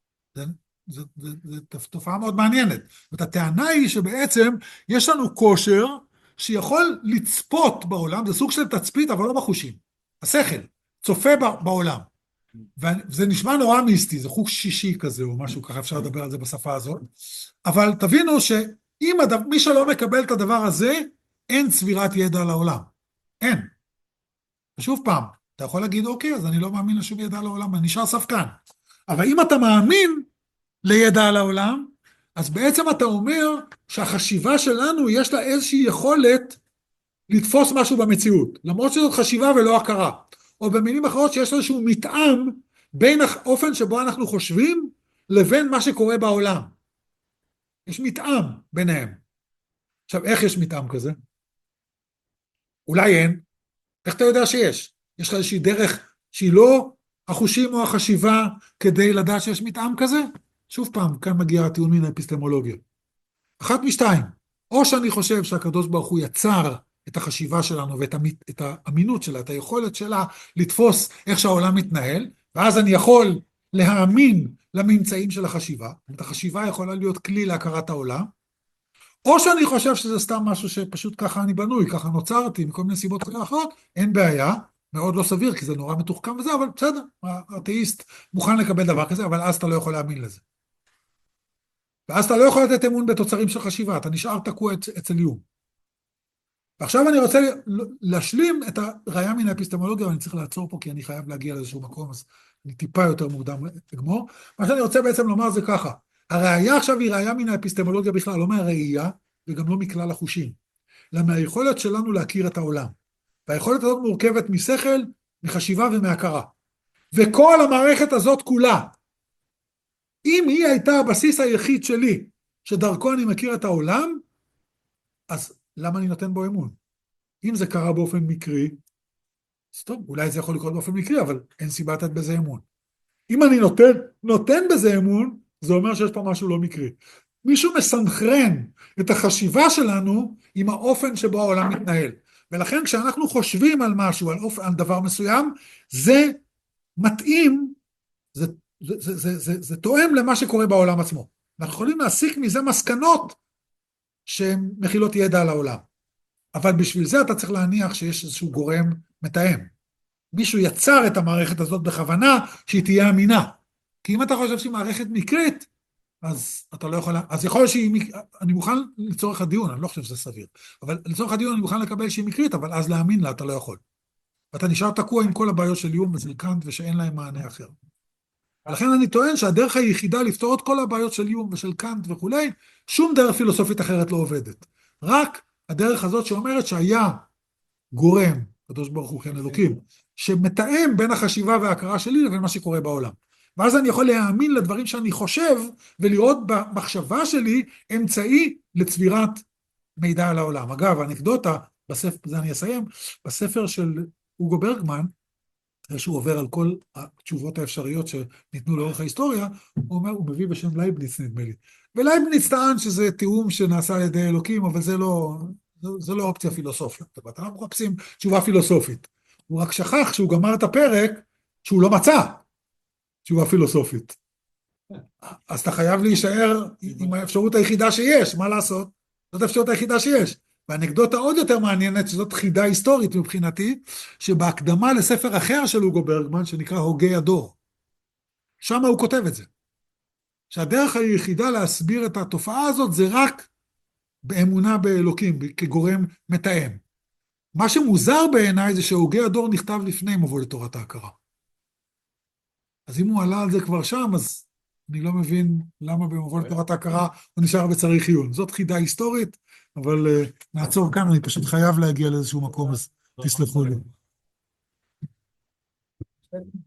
[SPEAKER 1] זו תופעה מאוד מעניינת. הטענה היא שבעצם יש לנו כושר שיכול לצפות בעולם, זה סוג של תצפית, אבל לא בחושים. השכל, צופה בעולם. וזה נשמע נורא מיסטי, זה חוש שישי כזה, או משהו ככה, אפשר לדבר על זה בשפה הזאת. אבל תבינו שאם מי שלא מקבל את הדבר הזה, אין צבירת ידע לעולם. אין. ושוב פעם, אתה יכול להגיד, אוקיי, אז אני לא מאמין לשום ידע לעולם, אני נשאר ספקן. אבל אם אתה מאמין לידע על העולם, אז בעצם אתה אומר שהחשיבה שלנו יש לה איזושהי יכולת לתפוס משהו במציאות, למרות שזאת חשיבה ולא הכרה. או במילים אחרות שיש איזשהו מתאם בין האופן שבו אנחנו חושבים לבין מה שקורה בעולם. יש מתאם ביניהם. עכשיו, איך יש מתאם כזה? אולי אין. איך אתה יודע שיש? יש לך איזושהי דרך שהיא לא החושים או החשיבה כדי לדעת שיש מתאם כזה? שוב פעם, כאן מגיע הטיעון מן האפיסטמולוגיה. אחת משתיים, או שאני חושב שהקדוש ברוך הוא יצר את החשיבה שלנו ואת האמינות שלה, את היכולת שלה לתפוס איך שהעולם מתנהל, ואז אני יכול להאמין לממצאים של החשיבה, את החשיבה יכולה להיות כלי להכרת העולם, או שאני חושב שזה סתם משהו שפשוט ככה אני בנוי, ככה נוצרתי, מכל מיני סיבות אחרות, אין בעיה, מאוד לא סביר, כי זה נורא מתוחכם וזה, אבל בסדר, האתאיסט מוכן לקבל דבר כזה, אבל אז אתה לא יכול להאמין לזה. ואז אתה לא יכול לתת אמון בתוצרים של חשיבה, אתה נשאר תקוע אצל איום. ועכשיו אני רוצה להשלים את הראייה מן האפיסטמולוגיה, ואני צריך לעצור פה כי אני חייב להגיע לאיזשהו מקום, אז אני טיפה יותר מוקדם לגמור. מה שאני רוצה בעצם לומר זה ככה, הראייה עכשיו היא ראייה מן האפיסטמולוגיה בכלל, לא מהראייה וגם לא מכלל החושים, אלא מהיכולת שלנו להכיר את העולם. והיכולת הזאת מורכבת משכל, מחשיבה ומהכרה. וכל המערכת הזאת כולה, אם היא הייתה הבסיס היחיד שלי, שדרכו אני מכיר את העולם, אז למה אני נותן בו אמון? אם זה קרה באופן מקרי, אז טוב, אולי זה יכול לקרות באופן מקרי, אבל אין סיבה לתת בזה אמון. אם אני נותן בזה אמון, זה אומר שיש פה משהו לא מקרי. מישהו מסנכרן את החשיבה שלנו עם האופן שבו העולם מתנהל. ולכן כשאנחנו חושבים על משהו, על דבר מסוים, זה מתאים, זה תואם למה שקורה בעולם עצמו. אנחנו יכולים להסיק מזה מסקנות שהן מכילות ידע על העולם. אבל בשביל זה אתה צריך להניח שיש איזשהו גורם מתאם. מישהו יצר את המערכת הזאת בכוונה שהיא תהיה אמינה. כי אם אתה חושב שהיא מערכת מקרית, אז אתה לא יכול, אז יכול אני מוכן לצורך הדיון, אני לא חושב שזה סביר, אבל לצורך הדיון אני מוכן לקבל שהיא מקרית, אבל אז להאמין לה אתה לא יכול. ואתה נשאר תקוע עם כל הבעיות של איום ושל קאנט ושאין להם מענה אחר. ולכן אני טוען שהדרך היחידה לפתור את כל הבעיות של איום ושל קאנט וכולי, שום דרך פילוסופית אחרת לא עובדת. רק הדרך הזאת שאומרת שהיה גורם, קדוש ברוך הוא כן אלוקים, שמתאם בין החשיבה וההכרה שלי לבין מה שקורה בעולם. ואז אני יכול להאמין לדברים שאני חושב, ולראות במחשבה שלי אמצעי לצבירת מידע על העולם. אגב, האנקדוטה, בזה אני אסיים, בספר של אוגו ברגמן, שהוא עובר על כל התשובות האפשריות שניתנו לאורך ההיסטוריה, הוא מביא בשם לייבניץ נדמה לי. ולייבניץ טען שזה תיאום שנעשה על ידי אלוקים, אבל זה לא אופציה פילוסופית. אנחנו מחפשים תשובה פילוסופית. הוא רק שכח שהוא גמר את הפרק, שהוא לא מצא תשובה פילוסופית. אז אתה חייב להישאר עם האפשרות היחידה שיש, מה לעשות? זאת האפשרות היחידה שיש. והאנקדוטה עוד יותר מעניינת, שזאת חידה היסטורית מבחינתי, שבהקדמה לספר אחר של אוגו ברגמן, שנקרא הוגי הדור. שם הוא כותב את זה. שהדרך היחידה להסביר את התופעה הזאת, זה רק באמונה באלוקים, כגורם מתאם. מה שמוזר בעיניי זה שהוגי הדור נכתב לפני מבוא לתורת ההכרה. אז אם הוא עלה על זה כבר שם, אז אני לא מבין למה במבוא לתורת ההכרה הוא נשאר בצריך עיון. זאת חידה היסטורית, אבל נעצור כאן, אני פשוט חייב להגיע לאיזשהו מקום, אז תסלחו לי.